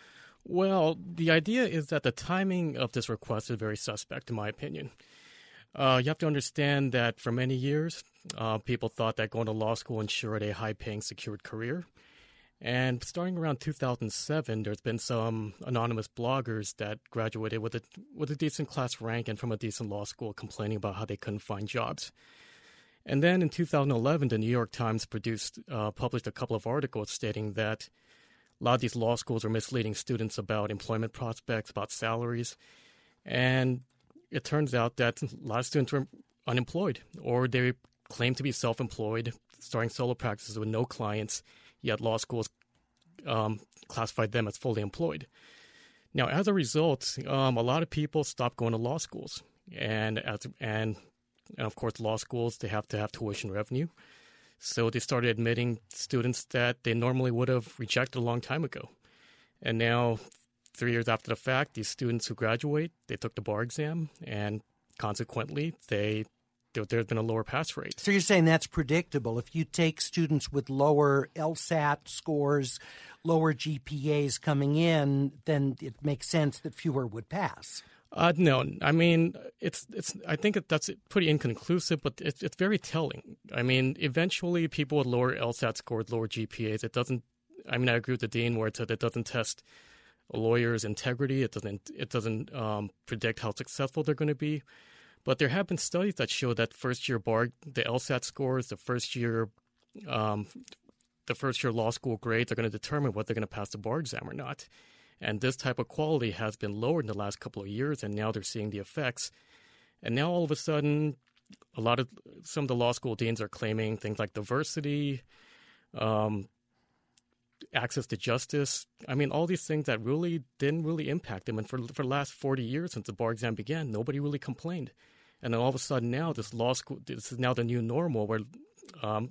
Well, the idea is that the timing of this request is very suspect, in my opinion. Uh, you have to understand that for many years, uh, people thought that going to law school ensured a high-paying, secured career. And starting around two thousand seven, there's been some anonymous bloggers that graduated with a with a decent class rank and from a decent law school complaining about how they couldn't find jobs. And then in two thousand eleven, the New York Times produced uh, published a couple of articles stating that a lot of these law schools are misleading students about employment prospects, about salaries. And it turns out that a lot of students were unemployed, or they claim to be self-employed, starting solo practices with no clients, yet law schools um, classified them as fully employed. Now, as a result, um, a lot of people stopped going to law schools. And, as, and, and, of course, law schools, they have to have tuition revenue. So they started admitting students that they normally would have rejected a long time ago. And now, three years after the fact, these students who graduate, they took the bar exam, and consequently, they there's been a lower pass rate. So you're saying that's predictable. If you take students with lower LSAT scores, lower G P As coming in, then it makes sense that fewer would pass. Uh, no, I mean, it's it's. I think that's pretty inconclusive, but it's it's very telling. I mean, eventually, people with lower LSAT scores, lower G P As, it doesn't. I mean, I agree with the dean where it said it doesn't test a lawyer's integrity. It doesn't it doesn't um, predict how successful they're going to be. But there have been studies that show that first year bar, the LSAT scores, the first year, um, the first year law school grades are going to determine whether they're going to pass the bar exam or not. And this type of quality has been lowered in the last couple of years, and now they're seeing the effects. And now all of a sudden, a lot of some of the law school deans are claiming things like diversity, um, access to justice. I mean, all these things that really didn't really impact them. And for for the last forty years since the bar exam began, nobody really complained. And then all of a sudden now, this law school, this is now the new normal where um,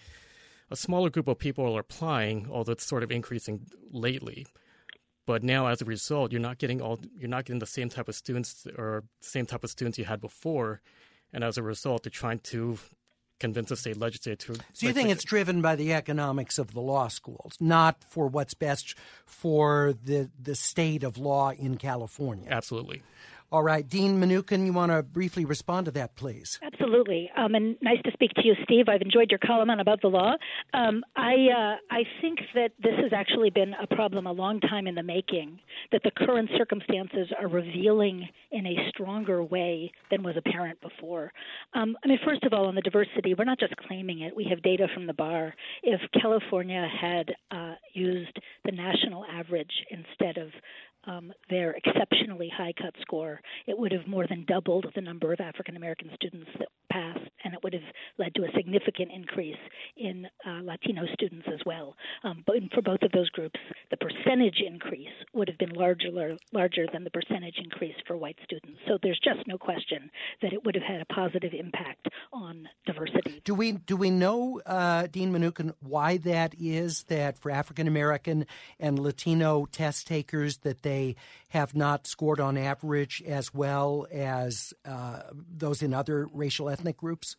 a smaller group of people are applying, although it's sort of increasing lately. But now, as a result, you're not getting all you're not getting the same type of students or same type of students you had before, and as a result, they're trying to convince the state legislature. So you think it's driven by the economics of the law schools, not for what's best for the the state of law in California? Absolutely. All right. Dean Mnookin, you want to briefly respond to that, please? Absolutely. Um, and nice to speak to you, Steve. I've enjoyed your column on Above the Law. Um, I uh, I think that this has actually been a problem a long time in the making, that the current circumstances are revealing in a stronger way than was apparent before. Um, I mean, first of all, on the diversity, we're not just claiming it. We have data from the bar. If California had uh, used the national average instead of Um, their exceptionally high cut score, it would have more than doubled the number of African American students that passed, and it would have led to a significant increase in uh, Latino students as well. Um, but for both of those groups, the percentage increase would have been larger, larger than the percentage increase for white students. So there's just no question that it would have had a positive impact on diversity. Do we do we know, uh, Dean Mnookin, why that is, that for African American and Latino test takers that they They have not scored on average as well as uh, those in other racial ethnic groups?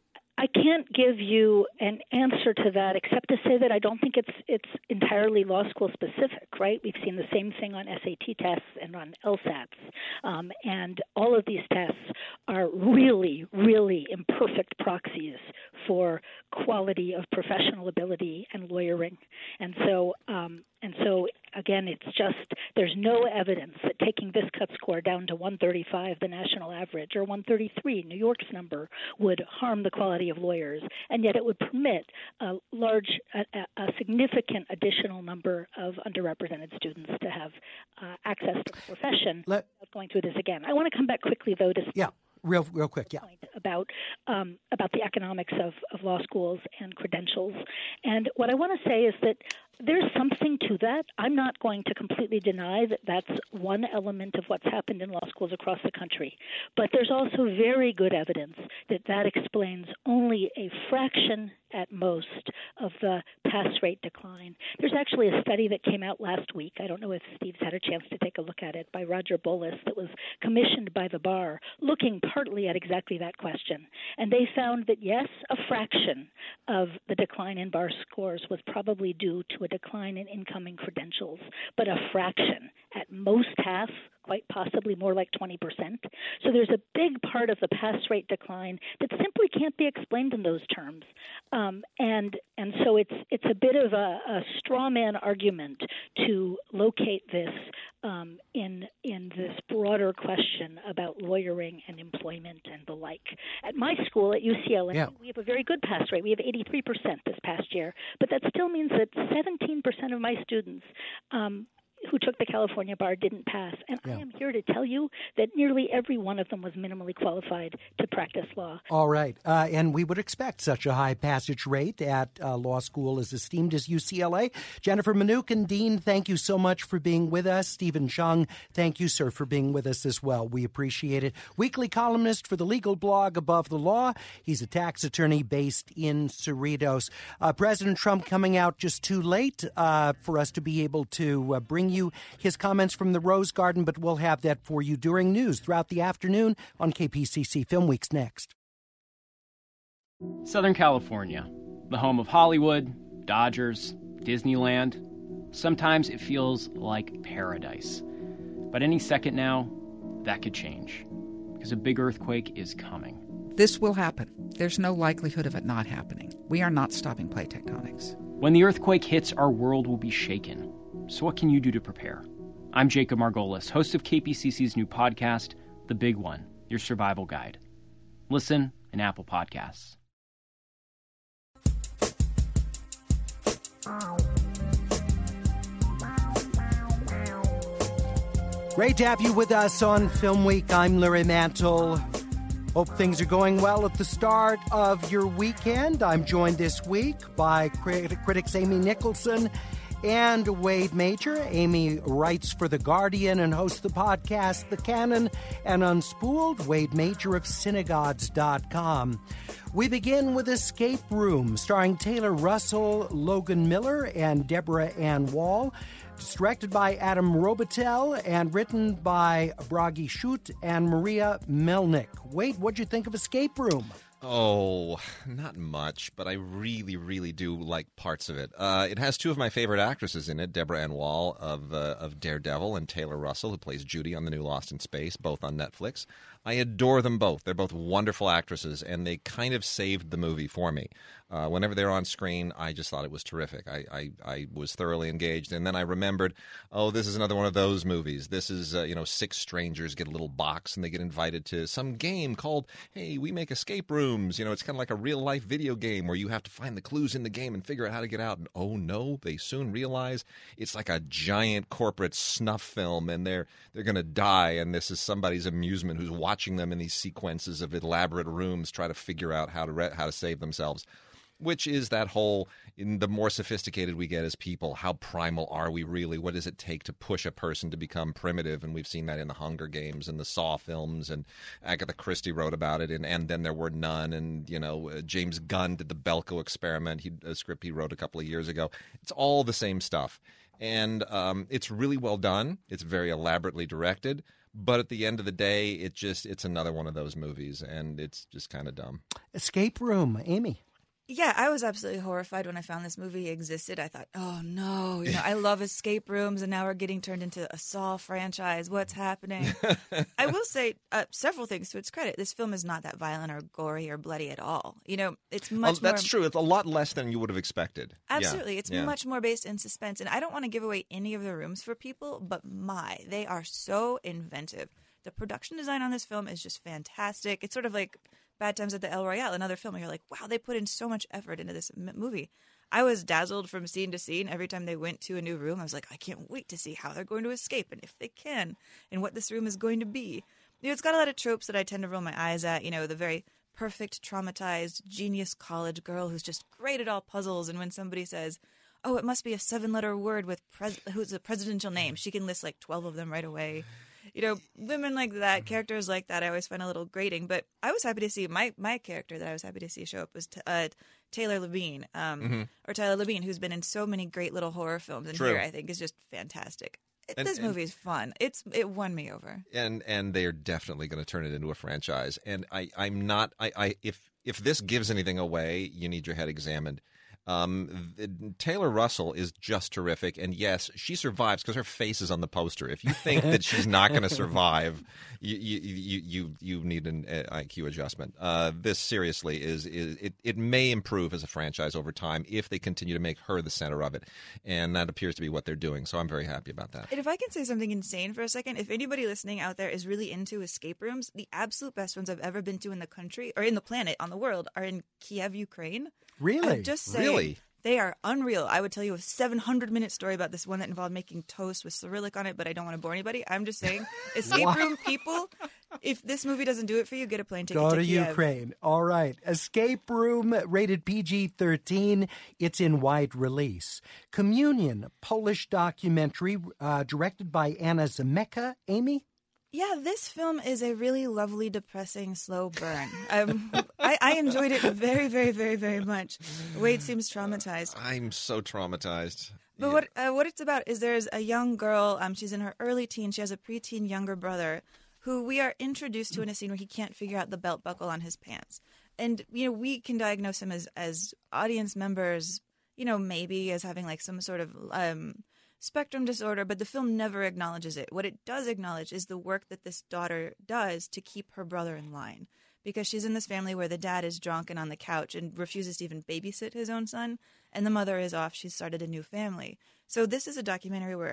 I can't give you an answer to that except to say that I don't think it's it's entirely law school specific, right? We've seen the same thing on S A T tests and on LSATs. Um, and all of these tests are really, really imperfect proxies for quality of professional ability and lawyering. And so, um, and so again, it's just there's no evidence that taking this cut score down to one thirty-five, the national average, or one thirty-three, New York's number, would harm the quality of lawyers, and yet it would permit a large, a, a significant additional number of underrepresented students to have uh, access to the profession. Let, without going through this again, I want to come back quickly, though, to yeah. Real, real quick, yeah. About um, about the economics of, of law schools and credentials. And what I want to say is that there's something to that. I'm not going to completely deny that that's one element of what's happened in law schools across the country. But there's also very good evidence that that explains only a fraction at most of the pass rate decline. There's actually a study that came out last week. I don't know if Steve's had a chance to take a look at it, by Roger Bolus, that was commissioned by the bar, looking partly at exactly that question. And they found that, yes, a fraction of the decline in bar scores was probably due to a decline in incoming credentials, but a fraction, at most half, quite possibly more like twenty percent. So there's a big part of the pass rate decline that simply can't be explained in those terms. Um, and and so it's it's a bit of a, a straw man argument to locate this um, in in this broader question about lawyering and employment and the like. At my school, at U C L A, yeah. we have a very good pass rate. We have eighty-three percent this past year, but that still means that seventeen percent of my students um, who took the California bar didn't pass. And yeah. I am here to tell you that nearly every one of them was minimally qualified to practice law. All right. Uh, and we would expect such a high passage rate at uh, law school as esteemed as U C L A. Jennifer Mnookin, Dean, thank you so much for being with us. Stephen Chung, thank you, sir, for being with us as well. We appreciate it. Weekly columnist for the legal blog Above the Law. He's a tax attorney based in Cerritos. Uh, President Trump coming out just too late uh, for us to be able to uh, bring you his comments from the Rose Garden, but we'll have that for you during news throughout the afternoon on K P C C Film Week's next. Southern California, the home of Hollywood, Dodgers, Disneyland. Sometimes it feels like paradise. But any second now, that could change, because a big earthquake is coming. This will happen. There's no likelihood of it not happening. We are not stopping plate tectonics. When the earthquake hits, our world will be shaken. So what can you do to prepare? I'm Jacob Margolis, host of K P C C's new podcast, The Big One, Your Survival Guide. Listen in Apple Podcasts. Great to have you with us on Film Week. I'm Larry Mantle. Hope things are going well at the start of your weekend. I'm joined this week by crit- critics Amy Nicholson and Wade Major. Amy writes for The Guardian and hosts the podcast The Canon and Unspooled. Wade Major of Synagogues dot com. We begin with Escape Room, starring Taylor Russell, Logan Miller, and Deborah Ann Wall. It's directed by Adam Robitel and written by Bragi Schut and Maria Melnick. Wade, what'd you think of Escape Room? Oh, not much, but I really, really do like parts of it. Uh, it has two of my favorite actresses in it, Deborah Ann Wall of uh, of Daredevil and Taylor Russell, who plays Judy on the new Lost in Space, both on Netflix. I adore them both. They're both wonderful actresses, and they kind of saved the movie for me. Uh, whenever they're on screen, I just thought it was terrific. I, I, I was thoroughly engaged, and then I remembered, oh, this is another one of those movies. This is, uh, you know, six strangers get a little box, and they get invited to some game called, hey, we make escape rooms. You know, it's kind of like a real-life video game where you have to find the clues in the game and figure out how to get out. And oh, no, they soon realize it's like a giant corporate snuff film, and they're, they're going to die, and this is somebody's amusement who's watching them in these sequences of elaborate rooms try to figure out how to re- how to save themselves. Which is that whole, in the more sophisticated we get as people, how primal are we really? What does it take to push a person to become primitive? And we've seen that in the Hunger Games and the Saw films, and Agatha Christie wrote about it, and, and Then There Were None, and, you know, uh, James Gunn did the Belko Experiment, he, a script he wrote a couple of years ago. It's all the same stuff. And um, it's really well done. It's very elaborately directed. But at the end of the day, it just it's another one of those movies, and it's just kind of dumb. Escape Room, Amy. Yeah, I was absolutely horrified when I found this movie existed. I thought, oh no, you know, I love escape rooms, and now we're getting turned into a Saw franchise. What's happening? I will say uh, several things to its credit. This film is not that violent or gory or bloody at all. You know, it's much oh, that's more... true. It's a lot less than you would have expected. Absolutely. Yeah. It's yeah. much more based in suspense. And I don't want to give away any of the rooms for people, but my, they are so inventive. The production design on this film is just fantastic. It's sort of like Bad Times at the El Royale, another film where you're like, wow, they put in so much effort into this m- movie. I was dazzled from scene to scene. Every time they went to a new room, I was like, I can't wait to see how they're going to escape and if they can and what this room is going to be. You know, it's got a lot of tropes that I tend to roll my eyes at. You know, the very perfect, traumatized, genius college girl who's just great at all puzzles. And when somebody says, oh, it must be a seven-letter word with pres- who's a presidential name, she can list like twelve of them right away. You know, women like that, characters like that, I always find a little grating. But I was happy to see my my character that I was happy to see show up was t- uh, Taylor Levine, um, mm-hmm. or Tyler Levine, who's been in so many great little horror films, and True. Here I think is just fantastic. It, and, this movie is fun. It's it won me over. And and they are definitely going to turn it into a franchise. And I I'm not I, I if if this gives anything away, you need your head examined. Um, Taylor Russell is just terrific, and yes, she survives because her face is on the poster. If you think that she's not going to survive, you, you you you you need an I Q adjustment. Uh, this seriously is is it, it may improve as a franchise over time if they continue to make her the center of it, and that appears to be what they're doing. So I'm very happy about that. And if I can say something insane for a second, if anybody listening out there is really into escape rooms, the absolute best ones I've ever been to in the country or in the planet on the world are in Kiev, Ukraine. Really? I'd just say really? They are unreal. I would tell you a seven hundred minute story about this one that involved making toast with Cyrillic on it, but I don't want to bore anybody. I'm just saying, escape room people, if this movie doesn't do it for you, get a plane ticket Go to to Kiev. Ukraine. All right. Escape Room, rated P G thirteen. It's in wide release. Communion, Polish documentary uh, directed by Anna Zemeka. Amy? Yeah, this film is a really lovely, depressing, slow burn. Um, I, I enjoyed it very, very, very, very much. Wade seems traumatized. I'm so traumatized. But yeah. what uh, what it's about is there's a young girl, um, she's in her early teens, she has a preteen younger brother who we are introduced to in a scene where he can't figure out the belt buckle on his pants. And, you know, we can diagnose him as, as audience members, you know, maybe as having like some sort of... Um, spectrum disorder, but the film never acknowledges it. What it does acknowledge is the work that this daughter does to keep her brother in line. Because she's in this family where the dad is drunk and on the couch and refuses to even babysit his own son, and the mother is off. She's started a new family. So this is a documentary where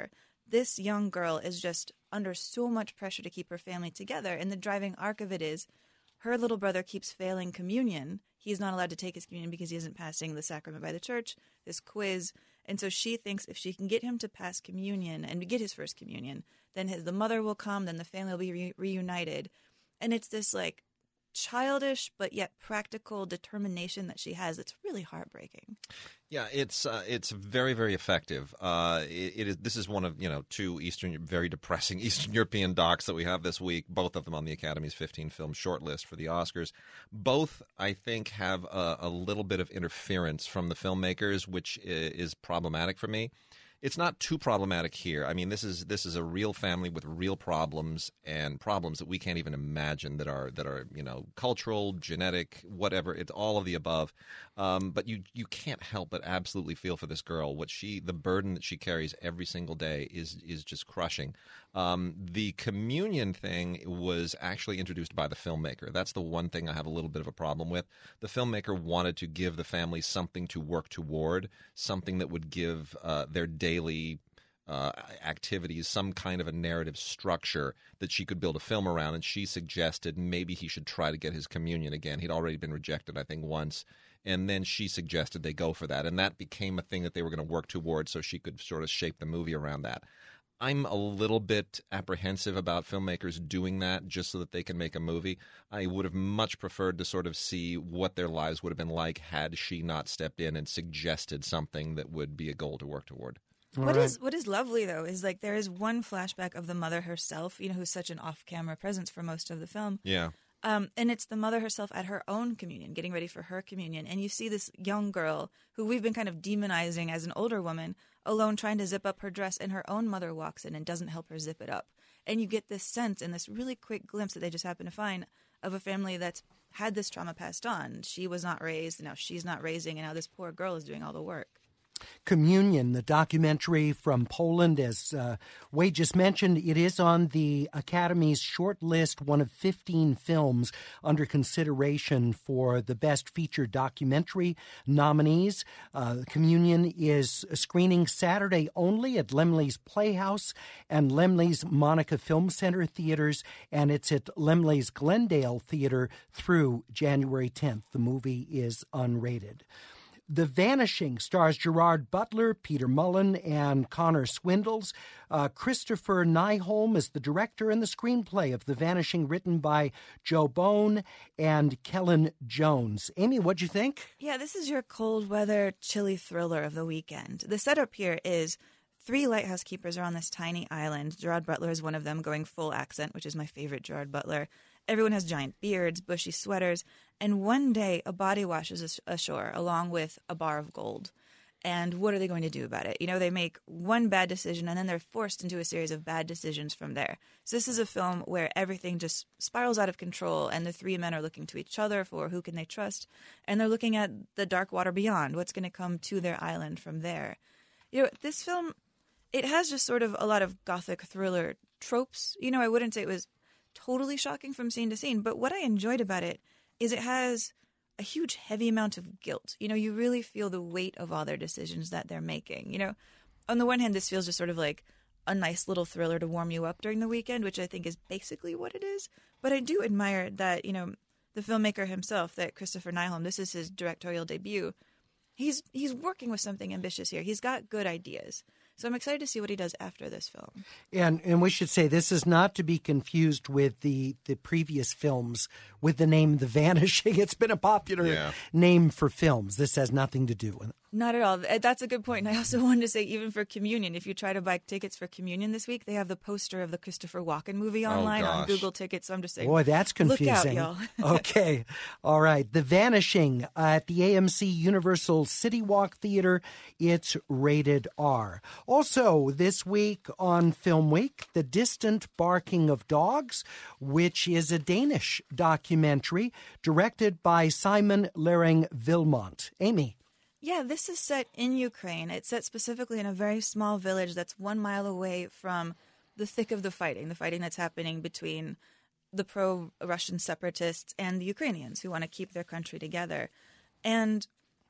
this young girl is just under so much pressure to keep her family together. And the driving arc of it is her little brother keeps failing communion. He's not allowed to take his communion because he isn't passing the sacrament by the church, this quiz. And so she thinks if she can get him to pass communion and get his first communion, then his, the mother will come, then the family will be re- reunited. And it's this like childish but yet practical determination that she has that's really heartbreaking. Yeah, it's uh, it's very, very effective. Uh, it, it is. This is one of you know two Eastern, very depressing Eastern European docs that we have this week. Both of them on the Academy's fifteen film shortlist for the Oscars. Both, I think, have a, a little bit of interference from the filmmakers, which is problematic for me. It's not too problematic here. I mean, this is this is a real family with real problems and problems that we can't even imagine that are that are you know cultural, genetic, whatever. It's all of the above. Um, but you you can't help but absolutely feel for this girl. What she the burden that she carries every single day is is just crushing. Um, the communion thing was actually introduced by the filmmaker. That's the one thing I have a little bit of a problem with. The filmmaker wanted to give the family something to work toward, something that would give uh, their daily uh, activities some kind of a narrative structure that she could build a film around, and she suggested maybe he should try to get his communion again. He'd already been rejected, I think, once. And then she suggested they go for that, and that became a thing that they were going to work toward so she could sort of shape the movie around that. I'm a little bit apprehensive about filmmakers doing that just so that they can make a movie. I would have much preferred to sort of see what their lives would have been like had she not stepped in and suggested something that would be a goal to work toward. All what right. is what is lovely, though, is like there is one flashback of the mother herself, you know, who's such an off-camera presence for most of the film. Yeah. Um, and it's the mother herself at her own communion, getting ready for her communion. And you see this young girl who we've been kind of demonizing as an older woman, alone trying to zip up her dress, and her own mother walks in and doesn't help her zip it up. And you get this sense and this really quick glimpse that they just happen to find of a family that's had this trauma passed on. She was not raised, and now she's not raising, and now this poor girl is doing all the work. Communion, the documentary from Poland, as uh, Wade just mentioned, it is on the Academy's short list, one of fifteen films under consideration for the Best Feature Documentary nominees. Uh, Communion is screening Saturday only at Laemmle's Playhouse and Laemmle's Monica Film Center theaters, and it's at Laemmle's Glendale Theater through January tenth. The movie is unrated. The Vanishing stars Gerard Butler, Peter Mullen, and Connor Swindells. Uh, Christopher Nyholm is the director, and the screenplay of The Vanishing, written by Joe Bone and Kellen Jones. Amy, what'd you think? Yeah, this is your cold weather, chilly thriller of the weekend. The setup here is three lighthouse keepers are on this tiny island. Gerard Butler is one of them, going full accent, which is my favorite Gerard Butler. Everyone has giant beards, bushy sweaters, and one day a body washes ashore along with a bar of gold. And what are they going to do about it? You know, they make one bad decision, and then they're forced into a series of bad decisions from there. So this is a film where everything just spirals out of control, and the three men are looking to each other for who can they trust, and they're looking at the dark water beyond, what's going to come to their island from there. You know, this film, it has just sort of a lot of gothic thriller tropes. You know, I wouldn't say it was totally shocking from scene to scene, but what I enjoyed about it is it has a huge heavy amount of guilt. You know, you really feel the weight of all their decisions that they're making. You know, on the one hand, this feels just sort of like a nice little thriller to warm you up during the weekend, which I think is basically what it is. But I do admire that, you know, the filmmaker himself, that Christopher Nyholm, this is his directorial debut. He's he's working with something ambitious here. He's got good ideas. So I'm excited to see what he does after this film. And and we should say this is not to be confused with the, the previous films with the name The Vanishing. It's been a popular yeah. name for films. This has nothing to do with it. Not at all. That's a good point. And I also wanted to say, even for Communion, if you try to buy tickets for Communion this week, they have the poster of the Christopher Walken movie online oh, on Google Tickets. So I'm just saying, boy, that's confusing. Look out, y'all. Okay. All right. The Vanishing at the A M C Universal City Walk Theater. It's rated R. Also, this week on Film Week, The Distant Barking of Dogs, which is a Danish documentary directed by Simon Lering Vilmont. Amy. Yeah, this is set in Ukraine. It's set specifically in a very small village that's one mile away from the thick of the fighting, the fighting that's happening between the pro-Russian separatists and the Ukrainians who want to keep their country together. And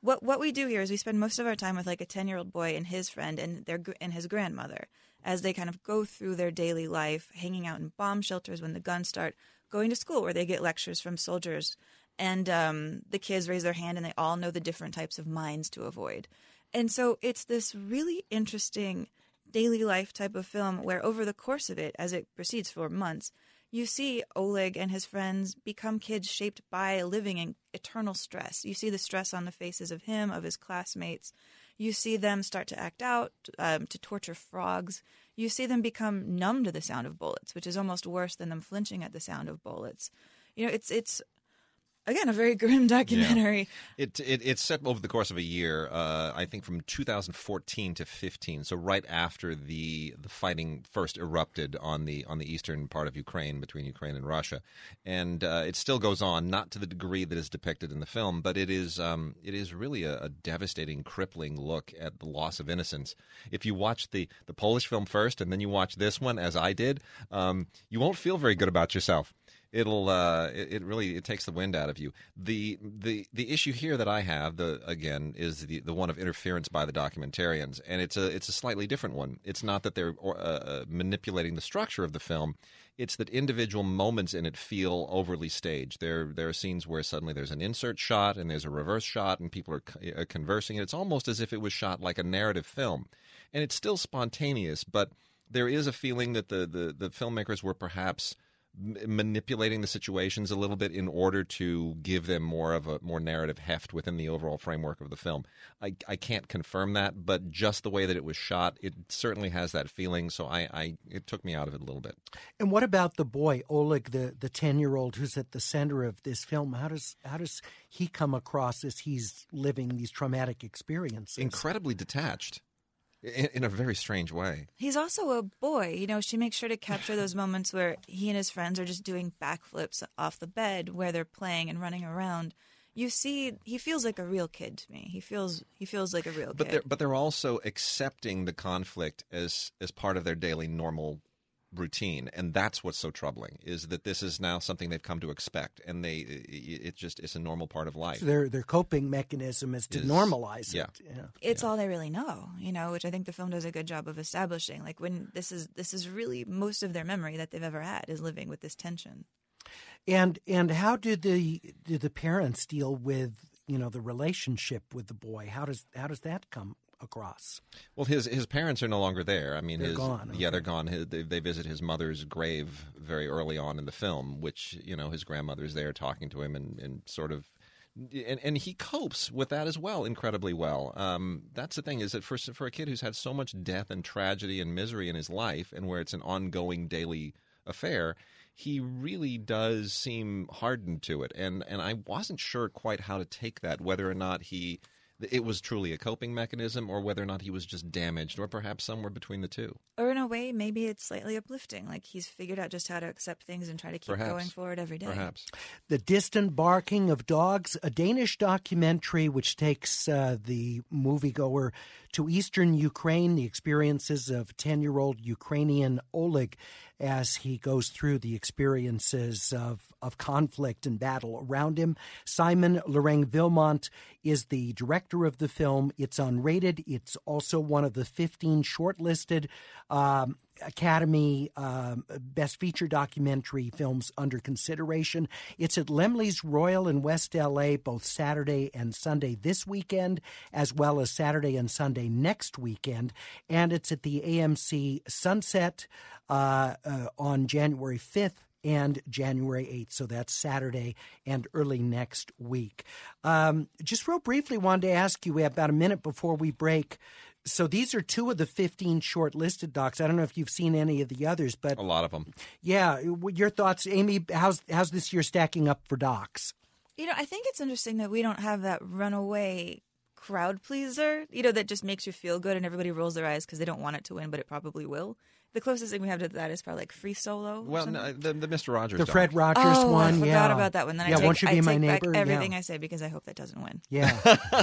what what we do here is we spend most of our time with like a ten-year-old boy and his friend and their and his grandmother as they kind of go through their daily life, hanging out in bomb shelters when the guns start, going to school where they get lectures from soldiers, and um, the kids raise their hand and they all know the different types of mines to avoid. And so it's this really interesting daily life type of film where over the course of it, as it proceeds for months, you see Oleg and his friends become kids shaped by living in eternal stress. You see the stress on the faces of him, of his classmates. You see them start to act out, um, to torture frogs. You see them become numb to the sound of bullets, which is almost worse than them flinching at the sound of bullets. You know, it's it's again a very grim documentary. Yeah. It, it it's set over the course of a year. Uh, I think from two thousand fourteen to fifteen. So right after the the fighting first erupted on the on the eastern part of Ukraine between Ukraine and Russia, and uh, it still goes on, not to the degree that is depicted in the film, but it is um, it is really a, a devastating, crippling look at the loss of innocence. If you watch the the Polish film first and then you watch this one, as I did, um, you won't feel very good about yourself. It'll uh, it, it really it takes the wind out of you. The the the issue here that I have, the again, is the, the one of interference by the documentarians, and it's a it's a slightly different one. It's not that they're uh, manipulating the structure of the film. It's that individual moments in it feel overly staged. There there are scenes where suddenly there's an insert shot and there's a reverse shot and people are uh, conversing. It's almost as if it was shot like a narrative film, and it's still spontaneous, but there is a feeling that the the, the filmmakers were perhaps manipulating the situations a little bit in order to give them more of a more narrative heft within the overall framework of the film. I, I can't confirm that, but just the way that it was shot, it certainly has that feeling. So I, I it took me out of it a little bit. And what about the boy Oleg, the the ten-year-old who's at the center of this film? How does how does he come across as he's living these traumatic experiences? Incredibly detached. In, in a very strange way. He's also a boy. You know, she makes sure to capture those moments where he and his friends are just doing backflips off the bed, where they're playing and running around. You see, he feels like a real kid to me. He feels he feels like a real but kid. They're, but they're also accepting the conflict as as part of their daily normal routine, and that's what's so troubling, is that this is now something they've come to expect, and they it just it's a normal part of life. So their their coping mechanism is to is, normalize yeah. it. Yeah. It's yeah. all they really know, you know, which I think the film does a good job of establishing. Like when this is this is really most of their memory that they've ever had is living with this tension. And and how did the did the parents deal with, you know, the relationship with the boy? How does how does that come across? Well, his his parents are no longer there. I mean, they're his gone. Okay. yeah, they're gone. His, they, they visit his mother's grave very early on in the film, which, you know, his grandmother's there talking to him and, and sort of, and, and he copes with that as well incredibly well. Um, that's the thing, is that for for a kid who's had so much death and tragedy and misery in his life, and where it's an ongoing daily affair, he really does seem hardened to it. And and I wasn't sure quite how to take that, whether or not he. It was truly a coping mechanism, or whether or not he was just damaged, or perhaps somewhere between the two. Or in a way, maybe it's slightly uplifting, like he's figured out just how to accept things and try to keep perhaps. going forward every day. Perhaps. The Distant Barking of Dogs, a Danish documentary which takes uh, the moviegoer to eastern Ukraine, the experiences of ten-year-old Ukrainian Oleg as he goes through the experiences of, of conflict and battle around him. Simon Loreng-Vilmont is the director of the film. It's unrated. It's also one of the fifteen shortlisted um, Academy um, Best Feature Documentary films under consideration. It's at Laemmle's Royal in West L A both Saturday and Sunday this weekend, as well as Saturday and Sunday next weekend. And it's at the A M C Sunset uh, uh, on January fifth and January eighth. So that's Saturday and early next week. Um, just real briefly, wanted to ask you, we have about a minute before we break. So these are two of the fifteen shortlisted docs. I don't know if you've seen any of the others, but a lot of them. Yeah, your thoughts, Amy? How's how's this year stacking up for docs? You know, I think it's interesting that we don't have that runaway crowd pleaser. You know, that just makes you feel good, and everybody rolls their eyes because they don't want it to win, but it probably will. The closest thing we have to that is probably like Free Solo. Well, no, the, the Mister Rogers, the doc. Fred Rogers oh, one. I forgot yeah. about that one. Then yeah, I take, won't you be I my take neighbor? back everything yeah. I say because I hope that doesn't win. Yeah,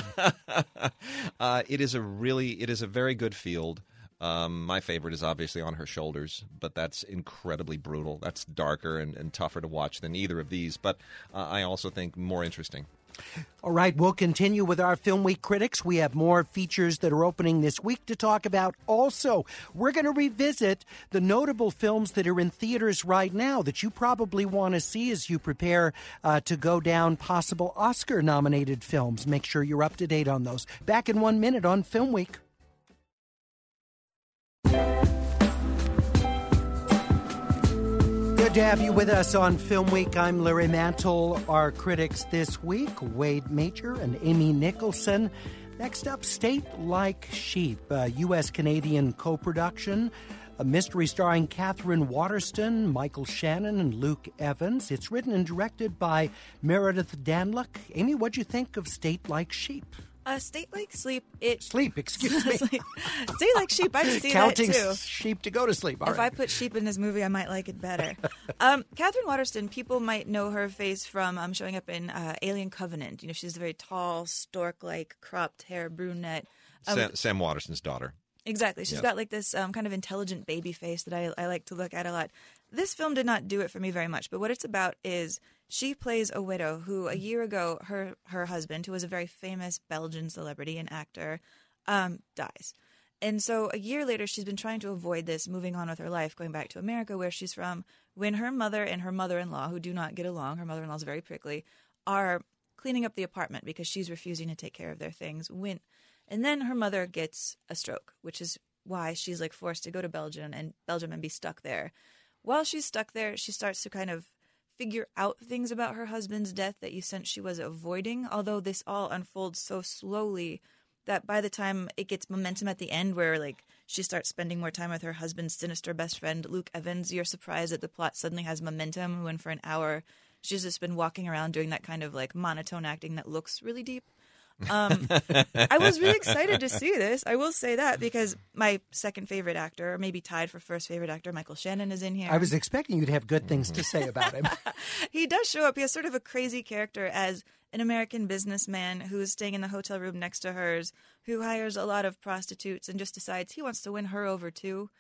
uh, it is a really, it is a very good field. Um, my favorite is obviously On Her Shoulders, but that's incredibly brutal. That's darker and, and tougher to watch than either of these, but uh, I also think more interesting. All right, we'll continue with our Film Week critics. We have more features that are opening this week to talk about. Also, we're going to revisit the notable films that are in theaters right now that you probably want to see as you prepare uh, to go down possible Oscar-nominated films. Make sure you're up to date on those. Back in one minute on Film Week. Good to have you with us on Film Week. I'm Larry Mantle. Our critics this week, Wade Major and Amy Nicholson. Next up, State Like Sheep, a U S-Canadian co-production, a mystery starring Catherine Waterston, Michael Shannon, and Luke Evans. It's written and directed by Meredith Danluck. Amy, what'd you think of State Like Sheep? Uh, State Like Sleep. It Sleep, excuse me. State Like Sheep. I see Counting that too. sheep to go to sleep. All if right. I put sheep in this movie, I might like it better. um, Catherine Waterston. People might know her face from um, showing up in uh, Alien Covenant. You know, she's a very tall, stork-like, cropped hair brunette. Um, Sam, Sam Waterston's daughter. Exactly. She's Yes. got like this um, kind of intelligent baby face that I, I like to look at a lot. This film did not do it for me very much, but what it's about is she plays a widow who a year ago, her, her husband, who was a very famous Belgian celebrity and actor, um, dies. And so a year later, she's been trying to avoid this, moving on with her life, going back to America, where she's from, when her mother and her mother-in-law, who do not get along, her mother-in-law is very prickly, are cleaning up the apartment because she's refusing to take care of their things. When, and then her mother gets a stroke, which is why she's like forced to go to Belgium and Belgium and be stuck there. While she's stuck there, she starts to kind of figure out things about her husband's death that you sense she was avoiding, although this all unfolds so slowly that by the time it gets momentum at the end where like she starts spending more time with her husband's sinister best friend, Luke Evans, you're surprised that the plot suddenly has momentum when for an hour she's just been walking around doing that kind of like monotone acting that looks really deep. Um, I was really excited to see this. I will say that because my second favorite actor, or maybe tied for first favorite actor, Michael Shannon, is in here. I was expecting you to have good things to say about him. He does show up. He has sort of a crazy character as an American businessman who is staying in the hotel room next to hers, who hires a lot of prostitutes and just decides he wants to win her over too.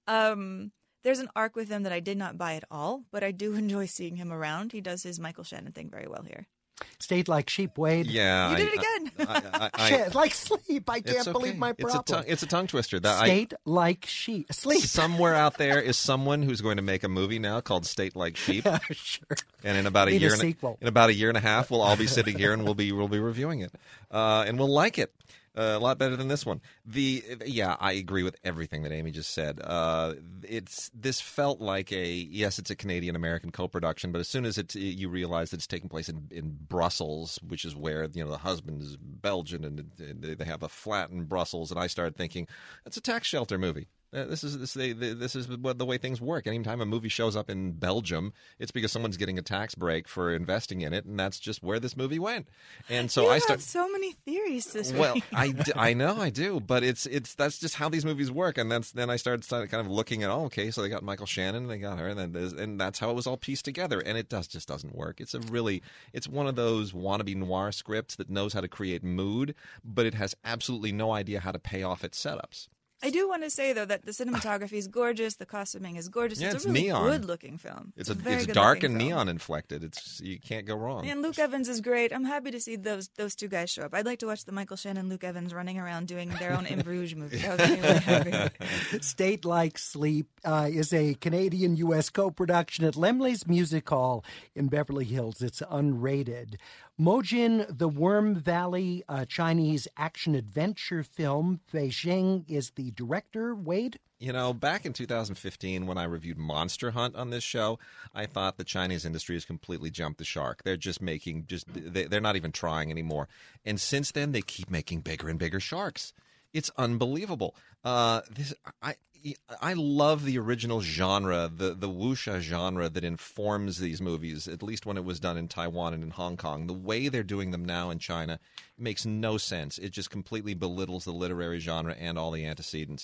Um, there's an arc with him that I did not buy at all, but I do enjoy seeing him around. He does his Michael Shannon thing very well here. Stayed Like Sheep, Wade. Yeah. You did I, it again. I, I, I, Shit, like sleep. I can't okay. believe my problem. It's a, tongue, it's a tongue twister. That State I, Like Sheep. Sleep. Somewhere out there is someone who's going to make a movie now called State Like Sheep. Sure. And in about a Need year a and sequel. in about a year and a half, we'll all be sitting here and we'll be we'll be reviewing it, uh, and we'll like it. Uh, a lot better than this one. The yeah, I agree with everything that Amy just said. Uh, it's this felt like a yes, it's a Canadian American co-production, but as soon as it you realize that it's taking place in, in Brussels, which is where you know the husband is Belgian and, and they have a flat in Brussels, and I started thinking that's a tax shelter movie. Uh, this is this they, this is what the way things work. Anytime a movie shows up in Belgium, it's because someone's getting a tax break for investing in it, and that's just where this movie went. And so you I have start so many theories this well, week. I, d- I know I do, but it's it's that's just how these movies work. And that's then I started, started kind of looking at oh okay, so they got Michael Shannon, they got her, and then there's- and that's how it was all pieced together. And it does just doesn't work. It's a really it's one of those wannabe noir scripts that knows how to create mood, but it has absolutely no idea how to pay off its setups. I do want to say though that the cinematography is gorgeous, the costuming is gorgeous. Yeah, it's, it's a really neon. good-looking film. It's, It's, a, a very it's good dark looking and film. neon inflected. It's you can't go wrong. And Luke Evans is great. I'm happy to see those those two guys show up. I'd like to watch the Michael Shannon, Luke Evans running around doing their own In Bruges movie. That would make me really happy. State Like Sleep uh, is a Canadian-U S co-production at Lemley's Music Hall in Beverly Hills. It's unrated. Mojin, the Worm Valley, a Chinese action-adventure film. Fei Xing is the director. Wade? You know, back in two thousand fifteen, when I reviewed Monster Hunt on this show, I thought the Chinese industry has completely jumped the shark. They're just making, just they, they're not even trying anymore. And since then, they keep making bigger and bigger sharks. It's unbelievable. Uh, this, I, I love the original genre, the the wuxia genre that informs these movies. At least when it was done in Taiwan and in Hong Kong, the way they're doing them now in China makes no sense. It just completely belittles the literary genre and all the antecedents.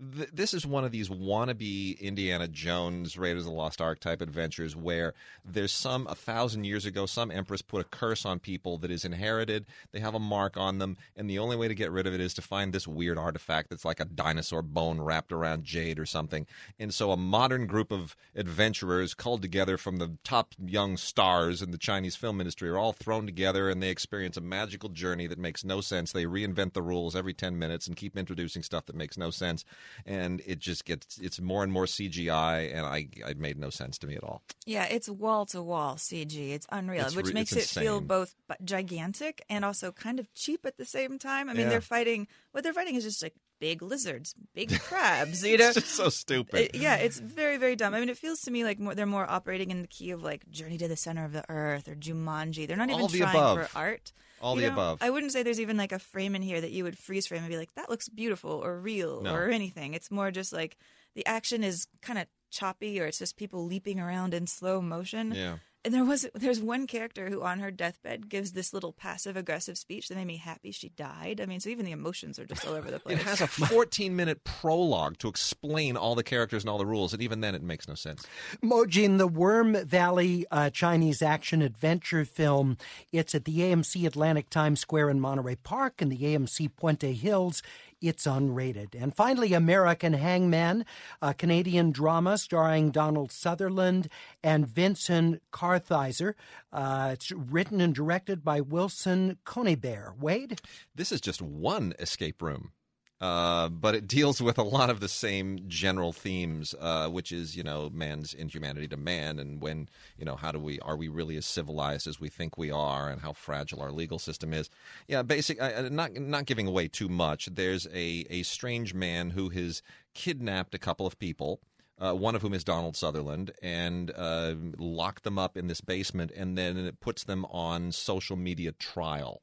th- this is one of these wannabe Indiana Jones, Raiders of the Lost Ark type adventures where there's some, a thousand years ago, some empress put a curse on people that is inherited. They have a mark on them, and the only way to get rid of it is to find this weird artifact that's like a dinosaur bone wrapped around jade or something. And so a modern group of adventurers culled together from the top young stars in the Chinese film industry are all thrown together, and they experience a magical journey that makes no sense. They reinvent the rules every ten minutes and keep introducing stuff that makes no sense. And it just gets, it's more and more C G I, and I, it made no sense to me at all. Yeah, it's wall-to-wall C G. It's unreal, It's which re- makes it's it feel insane. both bu- gigantic and also kind of cheap at the same time. I mean, Yeah. they're fighting, what they're fighting is just like big lizards, big crabs, you know? It's just so stupid. It- yeah, it's very, very dumb. I mean, it feels to me like more, they're more operating in the key of like Journey to the Center of the Earth or Jumanji. They're not even All the trying above. for art. All You the know, above. I wouldn't say there's even like a frame in here that you would freeze frame and be like, that looks beautiful or real No. or anything. It's more just like the action is kind of choppy, or it's just people leaping around in slow motion. Yeah. And there was there's one character who on her deathbed gives this little passive aggressive speech that made me happy she died. I mean, so even the emotions are just all over the place. It has a fourteen-minute prologue to explain all the characters and all the rules, and even then it makes no sense. Mojin, the Worm Valley uh, Chinese action adventure film. It's at the A M C Atlantic Times Square in Monterey Park and the A M C Puente Hills. It's unrated. And finally, American Hangman, a Canadian drama starring Donald Sutherland and Vincent Kartheiser. Uh, it's written and directed by Wilson Conybeare. Wade? This is just one escape room. Uh, but it deals with a lot of the same general themes, uh, which is, you know, man's inhumanity to man, and when, you know, how do we, are we really as civilized as we think we are, and how fragile our legal system is. Yeah, basic, uh, not not giving away too much. There's a, a strange man who has kidnapped a couple of people, uh, one of whom is Donald Sutherland, and uh, locked them up in this basement, and then it puts them on social media trial.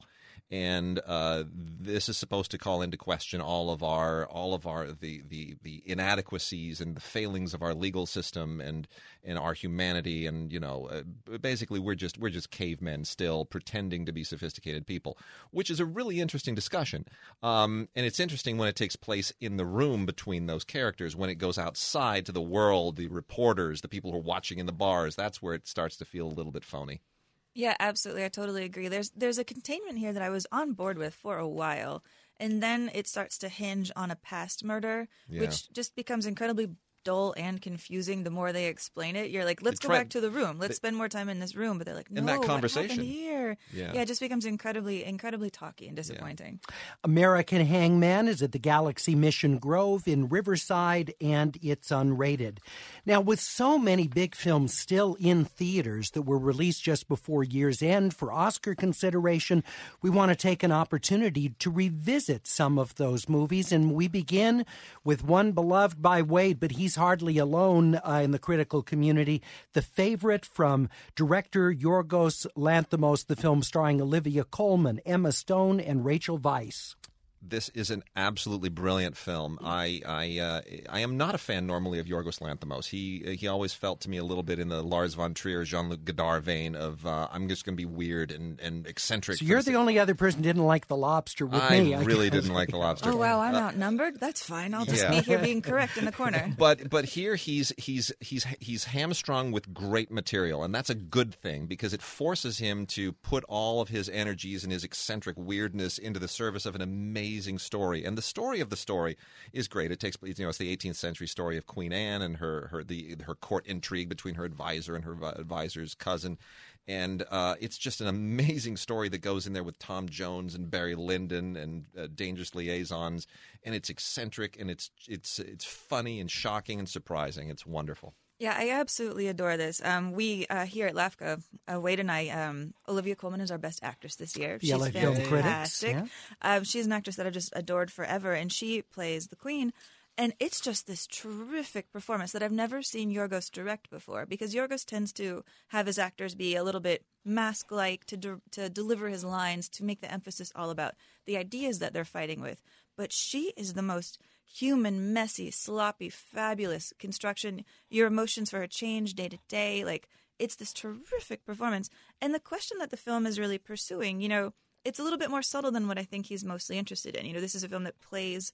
And uh, this is supposed to call into question all of our, all of our the, the, the inadequacies and the failings of our legal system and, and our humanity. And you know, uh, basically, we're just we're just cavemen still pretending to be sophisticated people, which is a really interesting discussion. Um, and it's interesting when it takes place in the room between those characters. When it goes outside to the world, the reporters, the people who are watching in the bars, that's where it starts to feel a little bit phony. Yeah, absolutely. I totally agree. There's there's a containment here that I was on board with for a while, and then it starts to hinge on a past murder, Yeah. which just becomes incredibly dull and confusing the more they explain it. You're like, let's They go try- back to the room. Let's they- spend more time in this room. But they're like, no, In that what conversation. happened here? Yeah. Yeah, it just becomes incredibly, incredibly talky and disappointing. American Hangman is at the Galaxy Mission Grove in Riverside, and it's unrated. Now, with so many big films still in theaters that were released just before year's end for Oscar consideration, we want to take an opportunity to revisit some of those movies, and we begin with one beloved by Wade, but he's hardly alone uh, in the critical community, The Favorite from director Yorgos Lanthimos, the film starring Olivia Colman, Emma Stone, and Rachel Weisz. This is an absolutely brilliant film. I I uh, I am not a fan normally of Yorgos Lanthimos. He he always felt to me a little bit in the Lars von Trier, Jean-Luc Godard vein of uh, I'm just going to be weird and, and eccentric. So for you're the the only other person who didn't like The Lobster with I me. really guess. didn't like The Lobster. Oh wow, I'm Uh, outnumbered. That's fine. I'll just Yeah. be here being correct in the corner. But but here he's he's he's he's hamstrung with great material, and that's a good thing because it forces him to put all of his energies and his eccentric weirdness into the service of an amazing story. And the story of the story is great. It takes place, you know, it's the eighteenth century story of Queen Anne and her her the her court intrigue between her advisor and her advisor's cousin. And uh, it's just an amazing story that goes in there with Tom Jones and Barry Lyndon and uh, Dangerous Liaisons. And it's eccentric and it's it's it's funny and shocking and surprising. It's wonderful. Yeah, I absolutely adore this. Um, we uh, here at LAFCA, uh, Wade and I, um, Olivia Colman is our best actress this year. She's Yellow Film Critics, fantastic. yeah. Um, she's an actress that I've just adored forever, and she plays the Queen. And it's just this terrific performance that I've never seen Yorgos direct before, because Yorgos tends to have his actors be a little bit mask-like to de- to deliver his lines, to make the emphasis all about the ideas that they're fighting with. But she is the most human, messy, sloppy, fabulous construction. Your emotions for her change day to day. Like, it's this terrific performance. And the question that the film is really pursuing, you know, it's a little bit more subtle than what I think he's mostly interested in. You know, this is a film that plays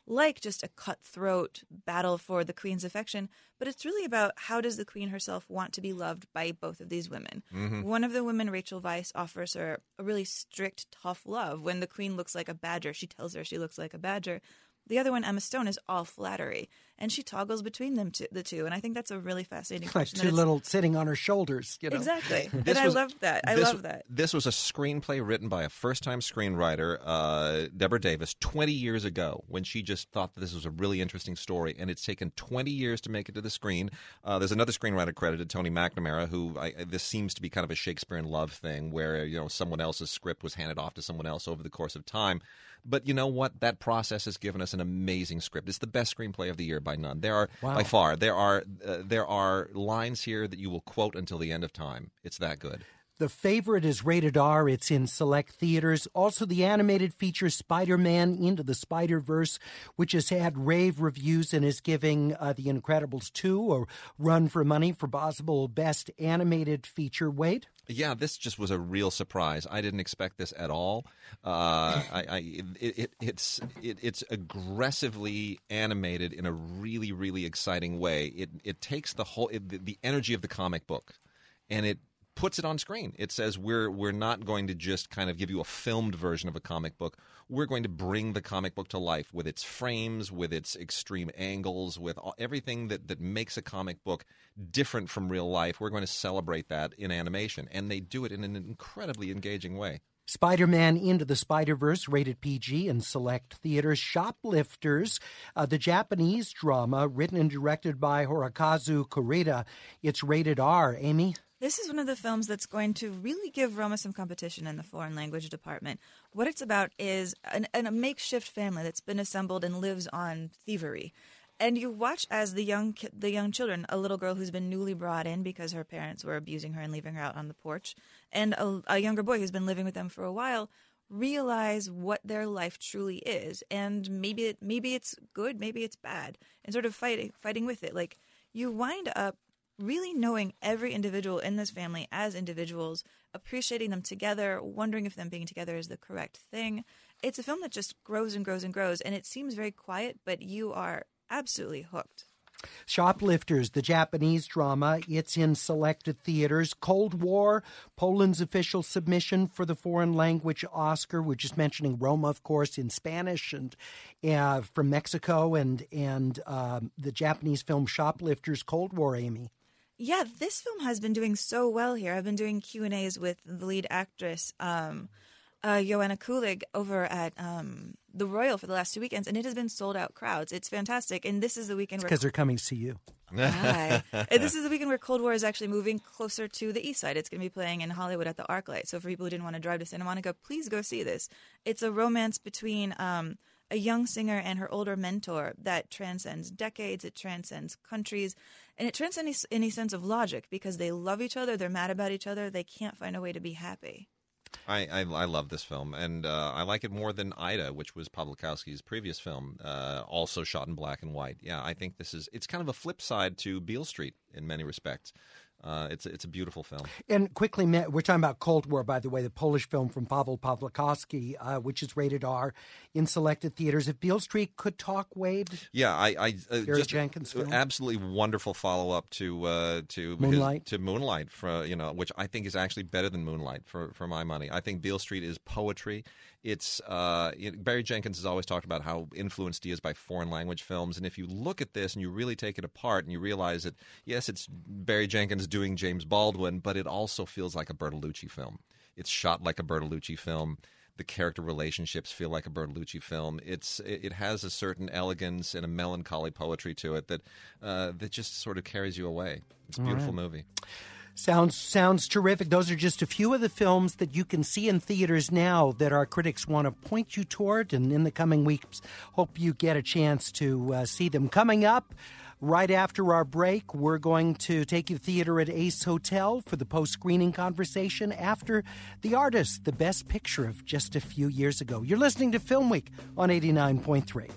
like just a cutthroat battle for the queen's affection, but it's really about how does the queen herself want to be loved by both of these women. Mm-hmm. One of the women, Rachel Weisz, offers her a really strict, tough love. When the queen looks like a badger, she tells her she looks like a badger. The other one, Emma Stone, is all flattery, and she toggles between them two, the two, and I think that's a really fascinating like question. Two little sitting on her shoulders, you know. Exactly, and was, I love that. I this, love that. This was a screenplay written by a first-time screenwriter, uh, Deborah Davis, twenty years ago, when she just thought that this was a really interesting story, and it's taken twenty years to make it to the screen. Uh, there's another screenwriter credited, Tony McNamara, who I, this seems to be kind of a Shakespeare in Love thing, where you know someone else's script was handed off to someone else over the course of time. But you know what? That process has given us an amazing script. It's the best screenplay of the year by none. There are, wow. by far, there are uh, there are lines here that you will quote until the end of time. It's that good. The Favorite is rated R. It's in select theaters. Also, the animated feature Spider-Man Into the Spider-Verse, which has had rave reviews and is giving uh, The Incredibles two a run for money for possible best animated feature. Wade? Yeah, this just was a real surprise. I didn't expect this at all. Uh, I, I, it, it, it's it, it's aggressively animated in a really, really exciting way. It it takes the whole it, the, the energy of the comic book, and it puts it on screen. It says we're we're not going to just kind of give you a filmed version of a comic book. We're going to bring the comic book to life with its frames, with its extreme angles, with all, everything that, that makes a comic book different from real life. We're going to celebrate that in animation, and they do it in an incredibly engaging way. Spider-Man Into the Spider-Verse, rated P G in select theaters. Shoplifters, uh, the Japanese drama written and directed by Hirokazu Kurita. It's rated R. Amy? This is one of the films that's going to really give Roma some competition in the foreign language department. What it's about is an, an, a makeshift family that's been assembled and lives on thievery. And you watch as the young ki- the young children, a little girl who's been newly brought in because her parents were abusing her and leaving her out on the porch, and a, a younger boy who's been living with them for a while, realize what their life truly is. And maybe it, maybe it's good, maybe it's bad, and sort of fighting fighting with it. Like, you wind up really knowing every individual in this family as individuals, appreciating them together, wondering if them being together is the correct thing. It's a film that just grows and grows and grows, and it seems very quiet, but you are absolutely hooked. Shoplifters, the Japanese drama. It's in selected theaters. Cold War, Poland's official submission for the foreign language Oscar. We're just mentioning Roma, of course, in Spanish, and uh, from Mexico, and and um, the Japanese film Shoplifters, Cold War, Amy. Yeah, this film has been doing so well here. I've been doing Q and A's with the lead actress, um, uh, Joanna Kulig, over at um, the Royal for the last two weekends, and it has been sold out crowds. It's fantastic, and this is the weekend because where they're coming to see you. Hi. And this is the weekend where Cold War is actually moving closer to the East Side. It's going to be playing in Hollywood at the ArcLight. So for people who didn't want to drive to Santa Monica, please go see this. It's a romance between um, a young singer and her older mentor that transcends decades. It transcends countries. And it transcends any, any sense of logic because they love each other. They're mad about each other. They can't find a way to be happy. I, I, I love this film, and uh, I like it more than Ida, which was Pawlikowski's previous film, uh, also shot in black and white. Yeah, I think this is, it's kind of a flip side to Beale Street in many respects. Uh, it's it's a beautiful film. And quickly, we're talking about Cold War, by the way, the Polish film from Paweł Pawlikowski, uh, which is rated R in selected theaters. If Beale Street could talk, Wade. Yeah, I, I uh, Barry just Jenkins film. Absolutely wonderful follow up to uh, to Moonlight. to Moonlight, for you know, which I think is actually better than Moonlight for for my money. I think Beale Street is poetry. It's uh, you know, Barry Jenkins has always talked about how influenced he is by foreign language films, and if you look at this and you really take it apart and you realize that yes, it's Barry Jenkins doing James Baldwin, but it also feels like a Bertolucci film. It's shot like a Bertolucci film. The character relationships feel like a Bertolucci film. It's it, it has a certain elegance and a melancholy poetry to it that uh, that just sort of carries you away. It's a beautiful right. movie. Sounds sounds terrific. Those are just a few of the films that you can see in theaters now that our critics want to point you toward, and in the coming weeks, hope you get a chance to uh, see them. Coming up, right after our break, we're going to take you to theater at Ace Hotel for the post-screening conversation after The Artist, the best picture of just a few years ago. You're listening to Film Week on eighty-nine point three.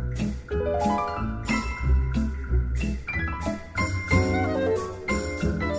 You're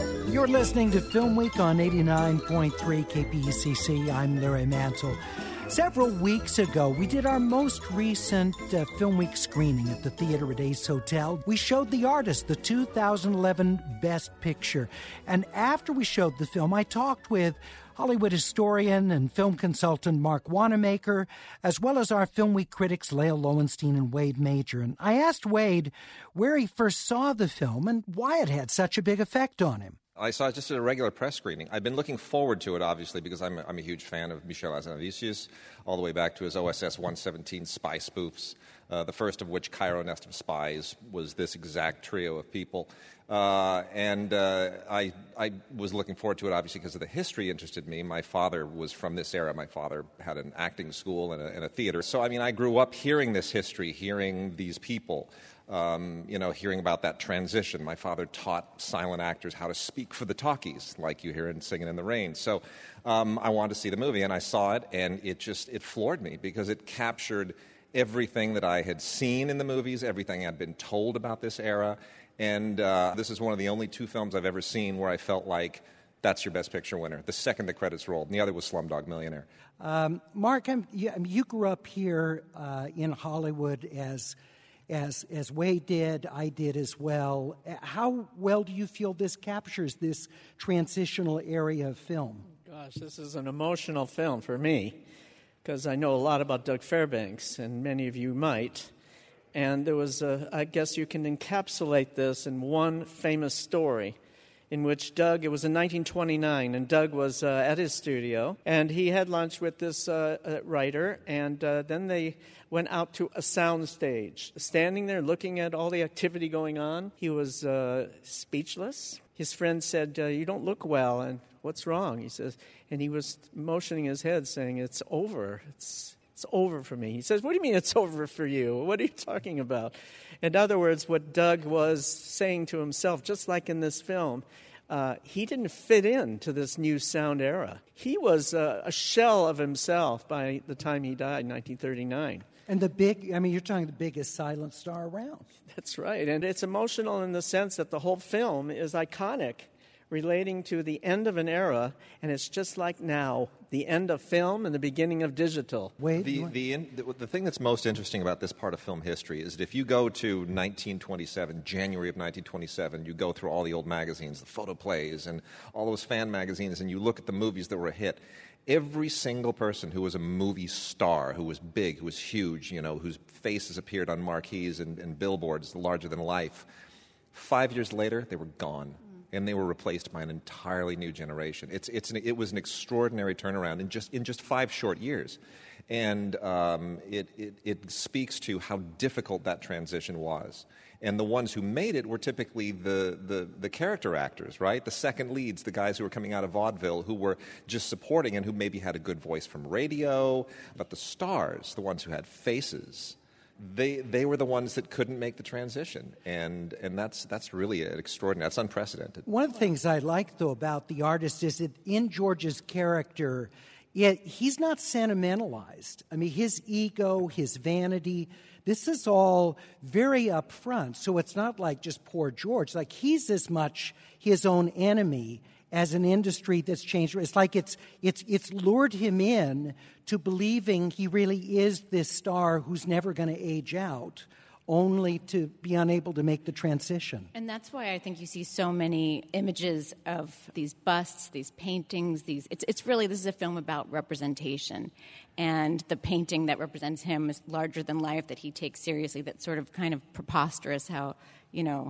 You're listening to Film Week on eighty-nine point three K P E C C. I'm Larry Mantle. Several weeks ago, we did our most recent uh, Film Week screening at the theater at Ace Hotel. We showed The Artist, the two thousand eleven Best Picture. And after we showed the film, I talked with Hollywood historian and film consultant Mark Wanamaker, as well as our Film Week critics Lael Lowenstein and Wade Major. And I asked Wade where he first saw the film and why it had such a big effect on him. I saw it just at a regular press screening. I've been looking forward to it, obviously, because I'm a, I'm a huge fan of Michel Hazanavicius, all the way back to his O S S one seventeen spy spoofs, uh, the first of which, Cairo Nest of Spies, was this exact trio of people. Uh, and uh, I, I was looking forward to it, obviously, because of the history interested me. My father was from this era. My father had an acting school and a, and a theater. So, I mean, I grew up hearing this history, hearing these people. Um, you know, hearing about that transition. My father taught silent actors how to speak for the talkies, like you hear in Singing in the Rain. So um, I wanted to see the movie, and I saw it, and it just, it floored me because it captured everything that I had seen in the movies, everything I'd been told about this era, and uh, this is one of the only two films I've ever seen where I felt like that's your Best Picture winner, the second the credits rolled, and the other was Slumdog Millionaire. Um, Mark, I'm, you, I mean, you grew up here uh, in Hollywood as... As as Wade did, I did as well. How well do you feel this captures this transitional area of film? Gosh, this is an emotional film for me because I know a lot about Doug Fairbanks, and many of you might. And there was, a, I guess you can encapsulate this in one famous story in which Doug, it was in nineteen twenty-nine, and Doug was uh, at his studio, and he had lunch with this uh, uh, writer, and uh, then they went out to a sound stage. Standing there looking at all the activity going on, he was uh, speechless. His friend said, uh, you don't look well, and what's wrong? He says, and he was motioning his head saying, it's over, it's It's over for me. He says, what do you mean it's over for you? What are you talking about? In other words, what Doug was saying to himself, just like in this film, uh, he didn't fit into this new sound era. He was uh, a shell of himself by the time he died in nineteen thirty-nine. And the big, I mean, you're talking the biggest silent star around. That's right. And it's emotional in the sense that the whole film is iconic, relating to the end of an era, and it's just like now, the end of film and the beginning of digital. Wait, the, the, in, the, the thing that's most interesting about this part of film history is that if you go to nineteen twenty-seven, January of nineteen twenty-seven, you go through all the old magazines, the photoplays, and all those fan magazines, and you look at the movies that were a hit, every single person who was a movie star, who was big, who was huge, you know, whose faces appeared on marquees and, and billboards larger than life, five years later, they were gone. And they were replaced by an entirely new generation. It's, it's an, it was an extraordinary turnaround in just in just five short years, and um, it, it it speaks to how difficult that transition was. And the ones who made it were typically the, the the character actors, right? The second leads, the guys who were coming out of vaudeville, who were just supporting and who maybe had a good voice from radio. But the stars, the ones who had faces, They they were the ones that couldn't make the transition, and and that's that's really extraordinary. That's unprecedented. One of the things I like, though, about The Artist is that in George's character, it, he's not sentimentalized. I mean, his ego, his vanity, this is all very upfront. So it's not like just poor George. Like, he's as much his own enemy as an industry that's changed. It's like it's it's it's lured him in to believing he really is this star who's never going to age out, only to be unable to make the transition. And that's why I think you see so many images of these busts, these paintings, these it's it's really, this is a film about representation. And the painting that represents him is larger than life, that he takes seriously, that's sort of kind of preposterous how, you know,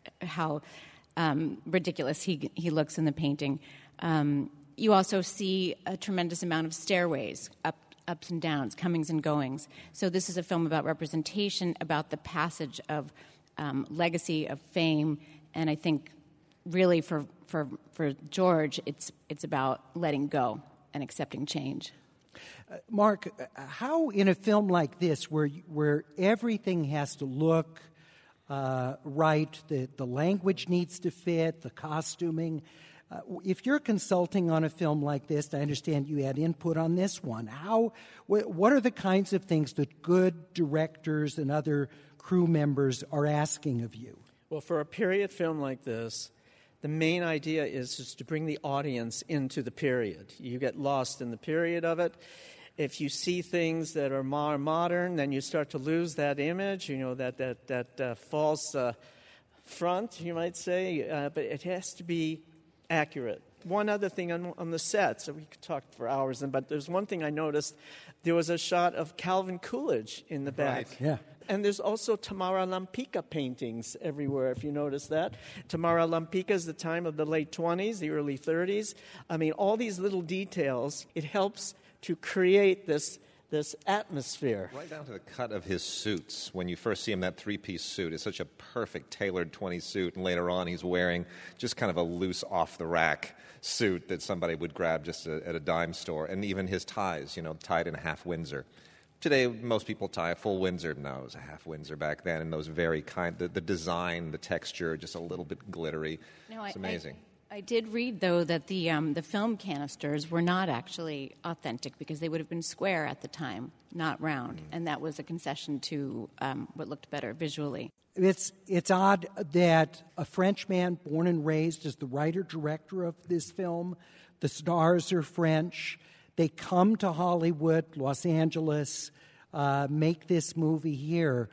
how Um, ridiculous he he looks in the painting. Um, you also see a tremendous amount of stairways, up, ups and downs, comings and goings. So this is a film about representation, about the passage of um, legacy, of fame, and I think really for for for George, it's it's about letting go and accepting change. Uh, Mark, how in a film like this, where where everything has to look Uh, right, the, the language needs to fit, the costuming. Uh, if you're consulting on a film like this, I understand you had input on this one. How, wh- what are the kinds of things that good directors and other crew members are asking of you? Well, for a period film like this, the main idea is just to bring the audience into the period. You get lost in the period of it. If you see things that are more modern, then you start to lose that image, you know, that that that uh, false uh, front, you might say. Uh, but it has to be accurate. One other thing on, on the set, so we could talk for hours, but there's one thing I noticed. There was a shot of Calvin Coolidge in the back. Right. Yeah. And there's also Tamara Lampica paintings everywhere, if you notice that. Tamara Lampica is the time of the late twenties, the early thirties. I mean, all these little details, it helps to create this this atmosphere. Right down to the cut of his suits. When you first see him, that three-piece suit is such a perfect tailored twenties suit, and later on he's wearing just kind of a loose off-the-rack suit that somebody would grab just a, at a dime store. And even his ties, you know, tied in a half Windsor. Today, most people tie a full Windsor. No, it was a half Windsor back then, and those very kind, the, the design, the texture, just a little bit glittery. No, it's I, amazing. I, I did read, though, that the um, the film canisters were not actually authentic because they would have been square at the time, not round, mm-hmm. and that was a concession to um, what looked better visually. It's it's odd that a French man born and raised as the writer-director of this film, the stars are French. They come to Hollywood, Los Angeles, uh, make this movie here.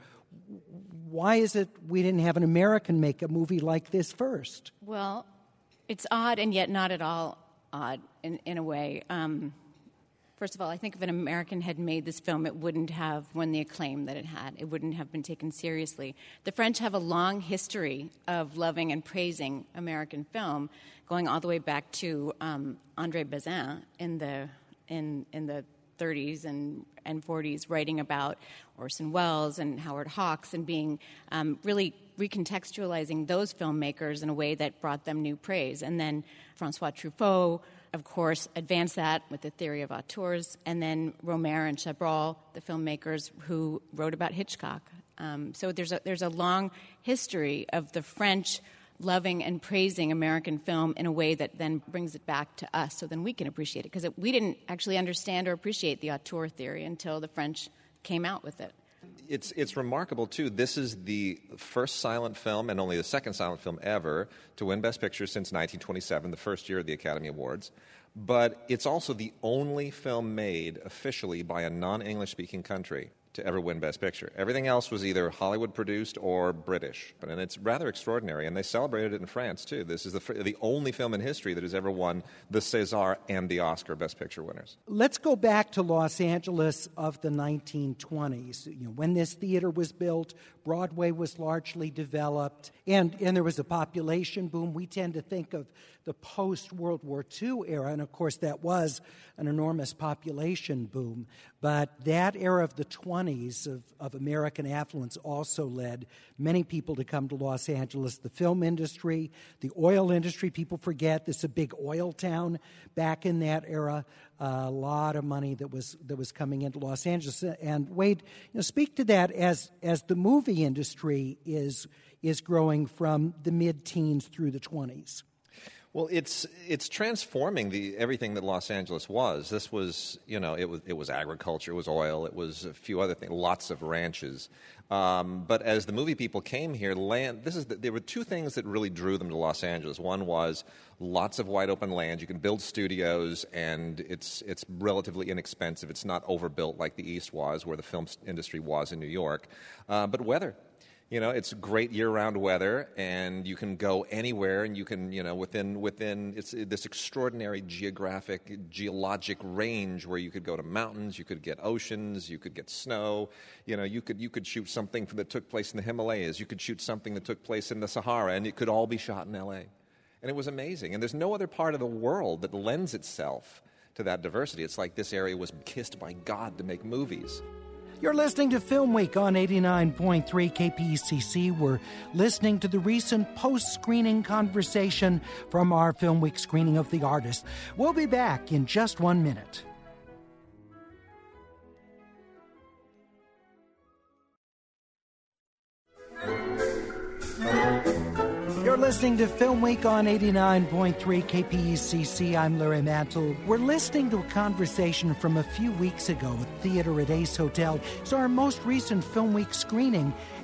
Why is it we didn't have an American make a movie like this first? Well, it's odd and yet not at all odd in, in a way. Um, first of all, I think if an American had made this film, it wouldn't have won the acclaim that it had. It wouldn't have been taken seriously. The French have a long history of loving and praising American film, going all the way back to um, André Bazin in the in in the thirties and, and forties, writing about Orson Welles and Howard Hawks and being um, really recontextualizing those filmmakers in a way that brought them new praise. And then Francois Truffaut, of course, advanced that with the theory of auteurs, and then Rohmer and Chabrol, the filmmakers who wrote about Hitchcock. Um, so there's a, there's a long history of the French loving and praising American film in a way that then brings it back to us so then we can appreciate it. Because we didn't actually understand or appreciate the auteur theory until the French came out with it. It's it's remarkable, too. This is the first silent film and only the second silent film ever to win Best Picture since nineteen twenty-seven, the first year of the Academy Awards. But it's also the only film made officially by a non-English speaking country to ever win Best Picture. Everything else was either Hollywood-produced or British. And it's rather extraordinary, and they celebrated it in France, too. This is the the only film in history that has ever won the César and the Oscar Best Picture winners. Let's go back to Los Angeles of the nineteen twenties. You know, when this theater was built, Broadway was largely developed, and, and there was a population boom. We tend to think of the post-World War Two era, and of course that was an enormous population boom. But that era of the twenties of, of American affluence also led many people to come to Los Angeles. The film industry, the oil industry, people forget this is a big oil town back in that era. Uh, a lot of money that was that was coming into Los Angeles. And Wade, you know, speak to that as as the movie industry is is growing from the mid-teens through the twenties. Well, it's it's transforming the everything that Los Angeles was. This was, you know, it was it was agriculture, it was oil, it was a few other things, lots of ranches. Um, but as the movie people came here, land. This is the, there were two things that really drew them to Los Angeles. One was lots of wide open land. You can build studios, and it's it's relatively inexpensive. It's not overbuilt like the East was, where the film industry was in New York. Uh, but weather. You know, it's great year-round weather, and you can go anywhere, and you can, you know, within within it's this extraordinary geographic, geologic range where you could go to mountains, you could get oceans, you could get snow. You know, you could you could shoot something that took place in the Himalayas, you could shoot something that took place in the Sahara, and it could all be shot in L A. And it was amazing. And there's no other part of the world that lends itself to that diversity. It's like this area was kissed by God to make movies. You're listening to Film Week on eighty-nine point three K P E C C. We're listening to the recent post-screening conversation from our Film Week screening of The Artist. We'll be back in just one minute. You're listening to Film Week on eighty-nine point three K P E C C. I'm Larry Mantle. We're listening to a conversation from a few weeks ago at Theater at Ace Hotel. It's our most recent Film Week screening,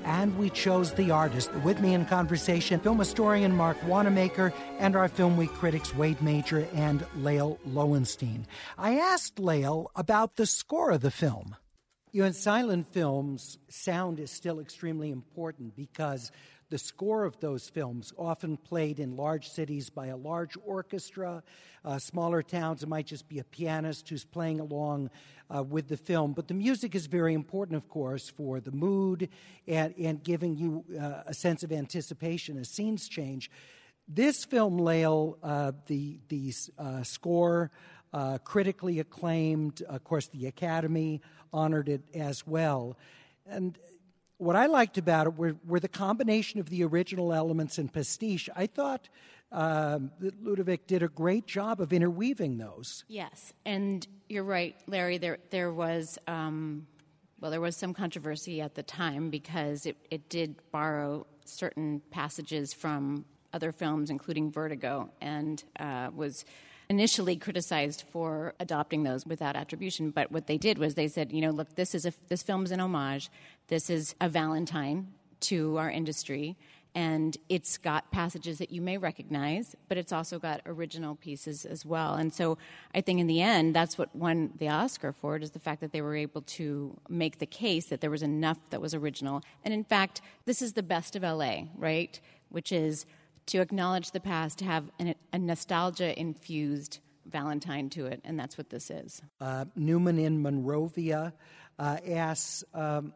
and we chose the artist. With me in conversation, film historian Mark Wanamaker and our Film Week critics Wade Major and Lael Lowenstein. I asked Lael about the score of the film. You know, in silent films, sound is still extremely important because the score of those films, often played in large cities by a large orchestra, uh, smaller towns, it might just be a pianist who's playing along uh, with the film. But the music is very important, of course, for the mood and, and giving you uh, a sense of anticipation as scenes change. This film, Lael, uh, the, the uh, score, uh, critically acclaimed, of course, the Academy honored it as well. And what I liked about it were, were the combination of the original elements and pastiche. I thought um, that Ludovic did a great job of interweaving those. Yes, and you're right, Larry. There, there was, um, well, there was some controversy at the time because it, it did borrow certain passages from other films, including Vertigo, and uh, was initially criticized for adopting those without attribution. But what they did was they said, you know, look, this is a, this film is an homage. This is a Valentine to our industry, and it's got passages that you may recognize, but it's also got original pieces as well. And so I think in the end, that's what won the Oscar for it, is the fact that they were able to make the case that there was enough that was original. And in fact, this is the best of L A, right? Which is to acknowledge the past, to have an, a nostalgia-infused Valentine to it, and that's what this is. Uh, Newman in Monrovia uh, asks, um,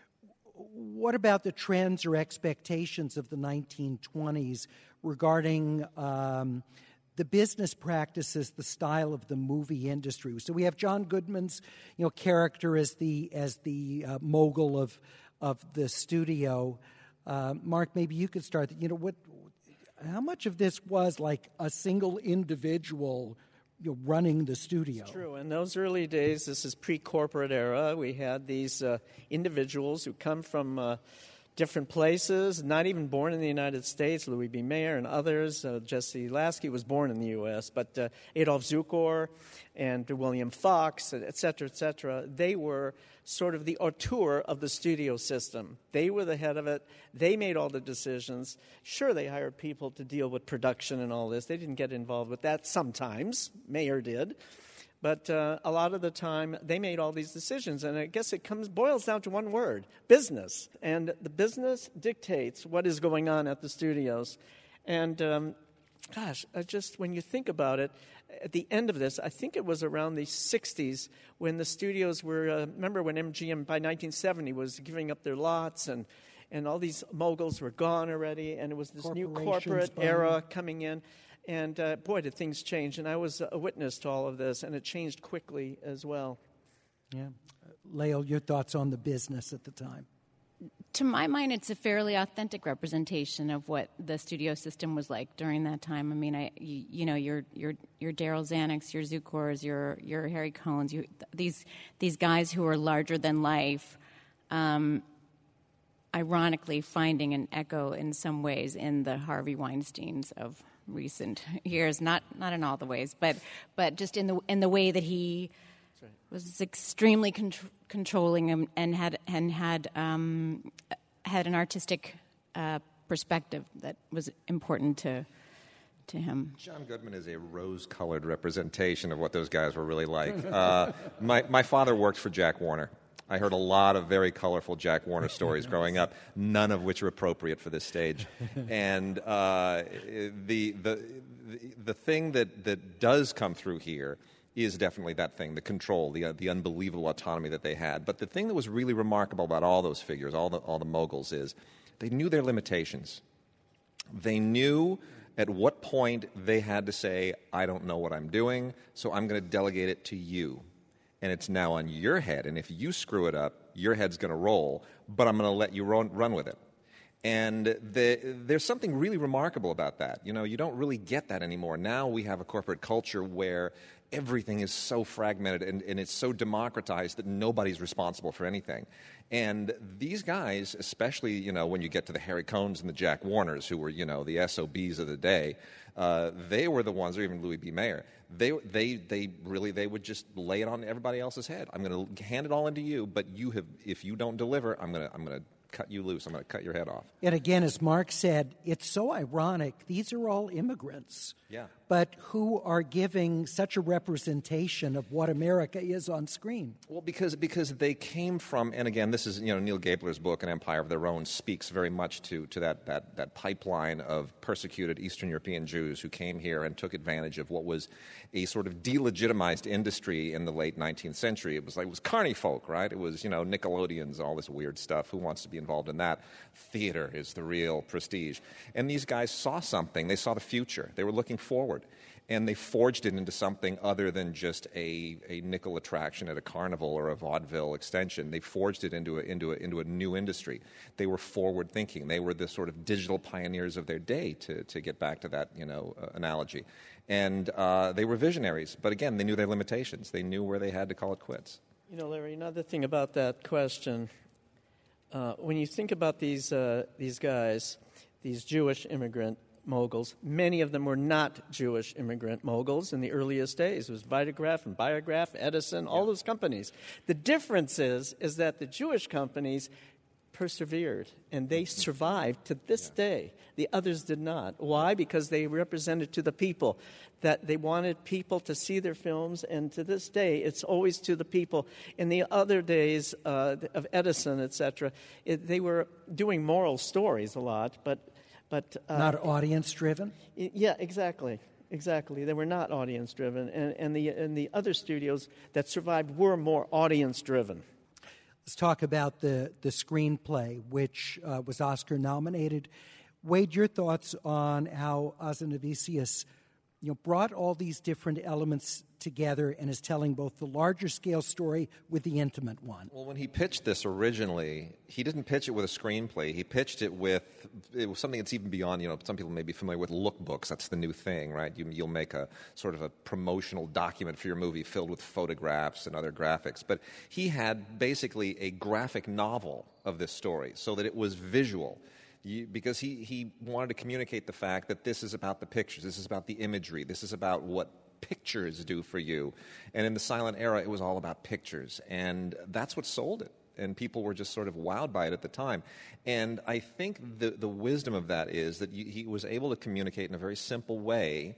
what about the trends or expectations of the nineteen twenties regarding um, the business practices, the style of the movie industry? So we have John Goodman's, you know, character as the as the uh, mogul of of the studio. Uh, Mark, maybe you could start. You know, what? How much of this was like a single individual, you know, running the studio? It's true. In those early days, this is pre-corporate era. We had these uh, individuals who come from uh, different places, not even born in the United States. Louis B. Mayer and others. Uh, Jesse Lasky was born in the U S, but uh, Adolf Zukor and William Fox, et cetera, et cetera, they were sort of the auteur of the studio system. They were the head of it. They made all the decisions. Sure, they hired people to deal with production and all this. They didn't get involved with that sometimes. Mayer did. But uh, a lot of the time, they made all these decisions. And I guess it comes boils down to one word, business. And the business dictates what is going on at the studios. And, um, gosh, I just when you think about it, at the end of this, I think it was around the sixties when the studios were, uh, remember when M G M by nineteen seventy was giving up their lots and, and all these moguls were gone already, and it was this new corporate era coming in. And uh, boy, did things change. And I was a witness to all of this, and it changed quickly as well. Yeah. Lael, your thoughts on the business at the time? To my mind, it's a fairly authentic representation of what the studio system was like during that time. I mean, I, you, you know, your your your Daryl Zanucks, your Zukors, your your Harry Cohns, you, these these guys who are larger than life. Um, ironically, finding an echo in some ways in the Harvey Weinsteins of recent years. Not not in all the ways, but but just in the in the way that he was extremely con- controlling and, and had and had um, had an artistic uh, perspective that was important to to him. John Goodman is a rose-colored representation of what those guys were really like. Uh, my my father worked for Jack Warner. I heard a lot of very colorful Jack Warner stories growing up, none of which are appropriate for this stage. And uh, the the the thing that, that does come through here is definitely that thing, the control, the uh, the unbelievable autonomy that they had. But the thing that was really remarkable about all those figures, all the all the moguls, is they knew their limitations. They knew at what point they had to say, I don't know what I'm doing, so I'm going to delegate it to you. And it's now on your head, and if you screw it up, your head's going to roll, but I'm going to let you run, run with it. And the, there's something really remarkable about that. You know, you don't really get that anymore. Now we have a corporate culture where everything is so fragmented and, and it's so democratized that nobody's responsible for anything. And these guys, especially, you know, when you get to the Harry Cohns and the Jack Warners, who were, you know, the S O Bs of the day, uh, they were the ones, or even Louis B. Mayer, they they they really, they would just lay it on everybody else's head. I'm going to hand it all into you, but you have, if you don't deliver, I'm going to I'm going to cut you loose. I'm going to cut your head off. And again, as Mark said, it's so ironic. These are all immigrants. Yeah. But who are giving such a representation of what America is on screen? Well, because because they came from, and again, this is, you know, Neil Gabler's book, An Empire of Their Own, speaks very much to to that that that pipeline of persecuted Eastern European Jews who came here and took advantage of what was a sort of delegitimized industry in the late nineteenth century. It was like it was carny folk, right? It was, you know, Nickelodeons, all this weird stuff. Who wants to be involved in that? Theater is the real prestige. And these guys saw something. They saw the future. They were looking forward. And they forged it into something other than just a, a nickel attraction at a carnival or a vaudeville extension. They forged it into a, into a, into a new industry. They were forward thinking. They were the sort of digital pioneers of their day, to, to get back to that, you know, uh, analogy. And uh, they were visionaries. But again, they knew their limitations. They knew where they had to call it quits. You know, Larry, another thing about that question, uh, when you think about these uh, these guys, these Jewish immigrant moguls, many of them were not Jewish immigrant moguls in the earliest days. It was Vitagraph and Biograph, Edison, all yeah. those companies. The difference is, is that the Jewish companies persevered, and they survived to this yeah. day. The others did not. Why? Because they represented to the people, that they wanted people to see their films, and to this day, it's always to the people. In the other days uh, of Edison, et cetera, it, they were doing moral stories a lot, but But, uh, not audience-driven? Yeah, exactly. Exactly. They were not audience-driven. And, and, the, and the other studios that survived were more audience-driven. Let's talk about the, the screenplay, which uh, was Oscar-nominated. Wade, your thoughts on how Hazanavicius, you know, brought all these different elements together and is telling both the larger-scale story with the intimate one. Well, when he pitched this originally, he didn't pitch it with a screenplay. He pitched it with it was something that's even beyond, you know, some people may be familiar with lookbooks. That's the new thing, right? You, you'll make a sort of a promotional document for your movie filled with photographs and other graphics. But he had basically a graphic novel of this story so that it was visual. You, because he, he wanted to communicate the fact that this is about the pictures, this is about the imagery, this is about what pictures do for you. And in the silent era, it was all about pictures. And that's what sold it. And people were just sort of wowed by it at the time. And I think the, the wisdom of that is that you, he was able to communicate in a very simple way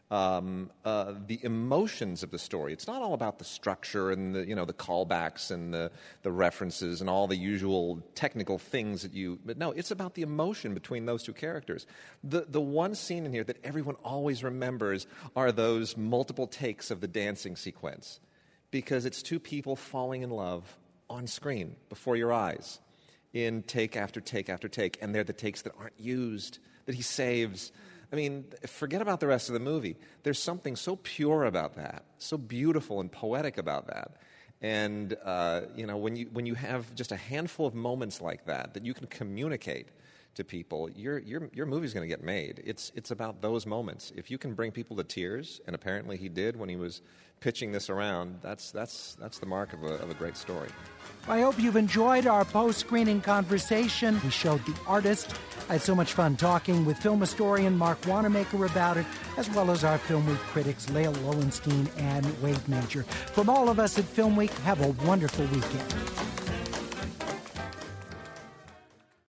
Um, uh, the emotions of the story. It's not all about the structure and the, you know, the callbacks and the, the references and all the usual technical things that you, but no, it's about the emotion between those two characters. The, the one scene in here that everyone always remembers are those multiple takes of the dancing sequence, because it's two people falling in love on screen before your eyes in take after take after take, and they're the takes that aren't used, that he saves. I mean, forget about the rest of the movie. There's something so pure about that, so beautiful and poetic about that. And, uh, you know, when you when you have just a handful of moments like that that you can communicate to people, your your your movie's going to get made. It's it's about those moments. If you can bring people to tears, and apparently he did when he was pitching this around, that's that's that's the mark of a of a great story. I hope you've enjoyed our post-screening conversation. We showed The Artist. I had so much fun talking with film historian Mark Wanamaker about it, as well as our Film Week critics Lael Lowenstein and Wade Major. From all of us at Film Week, have a wonderful weekend.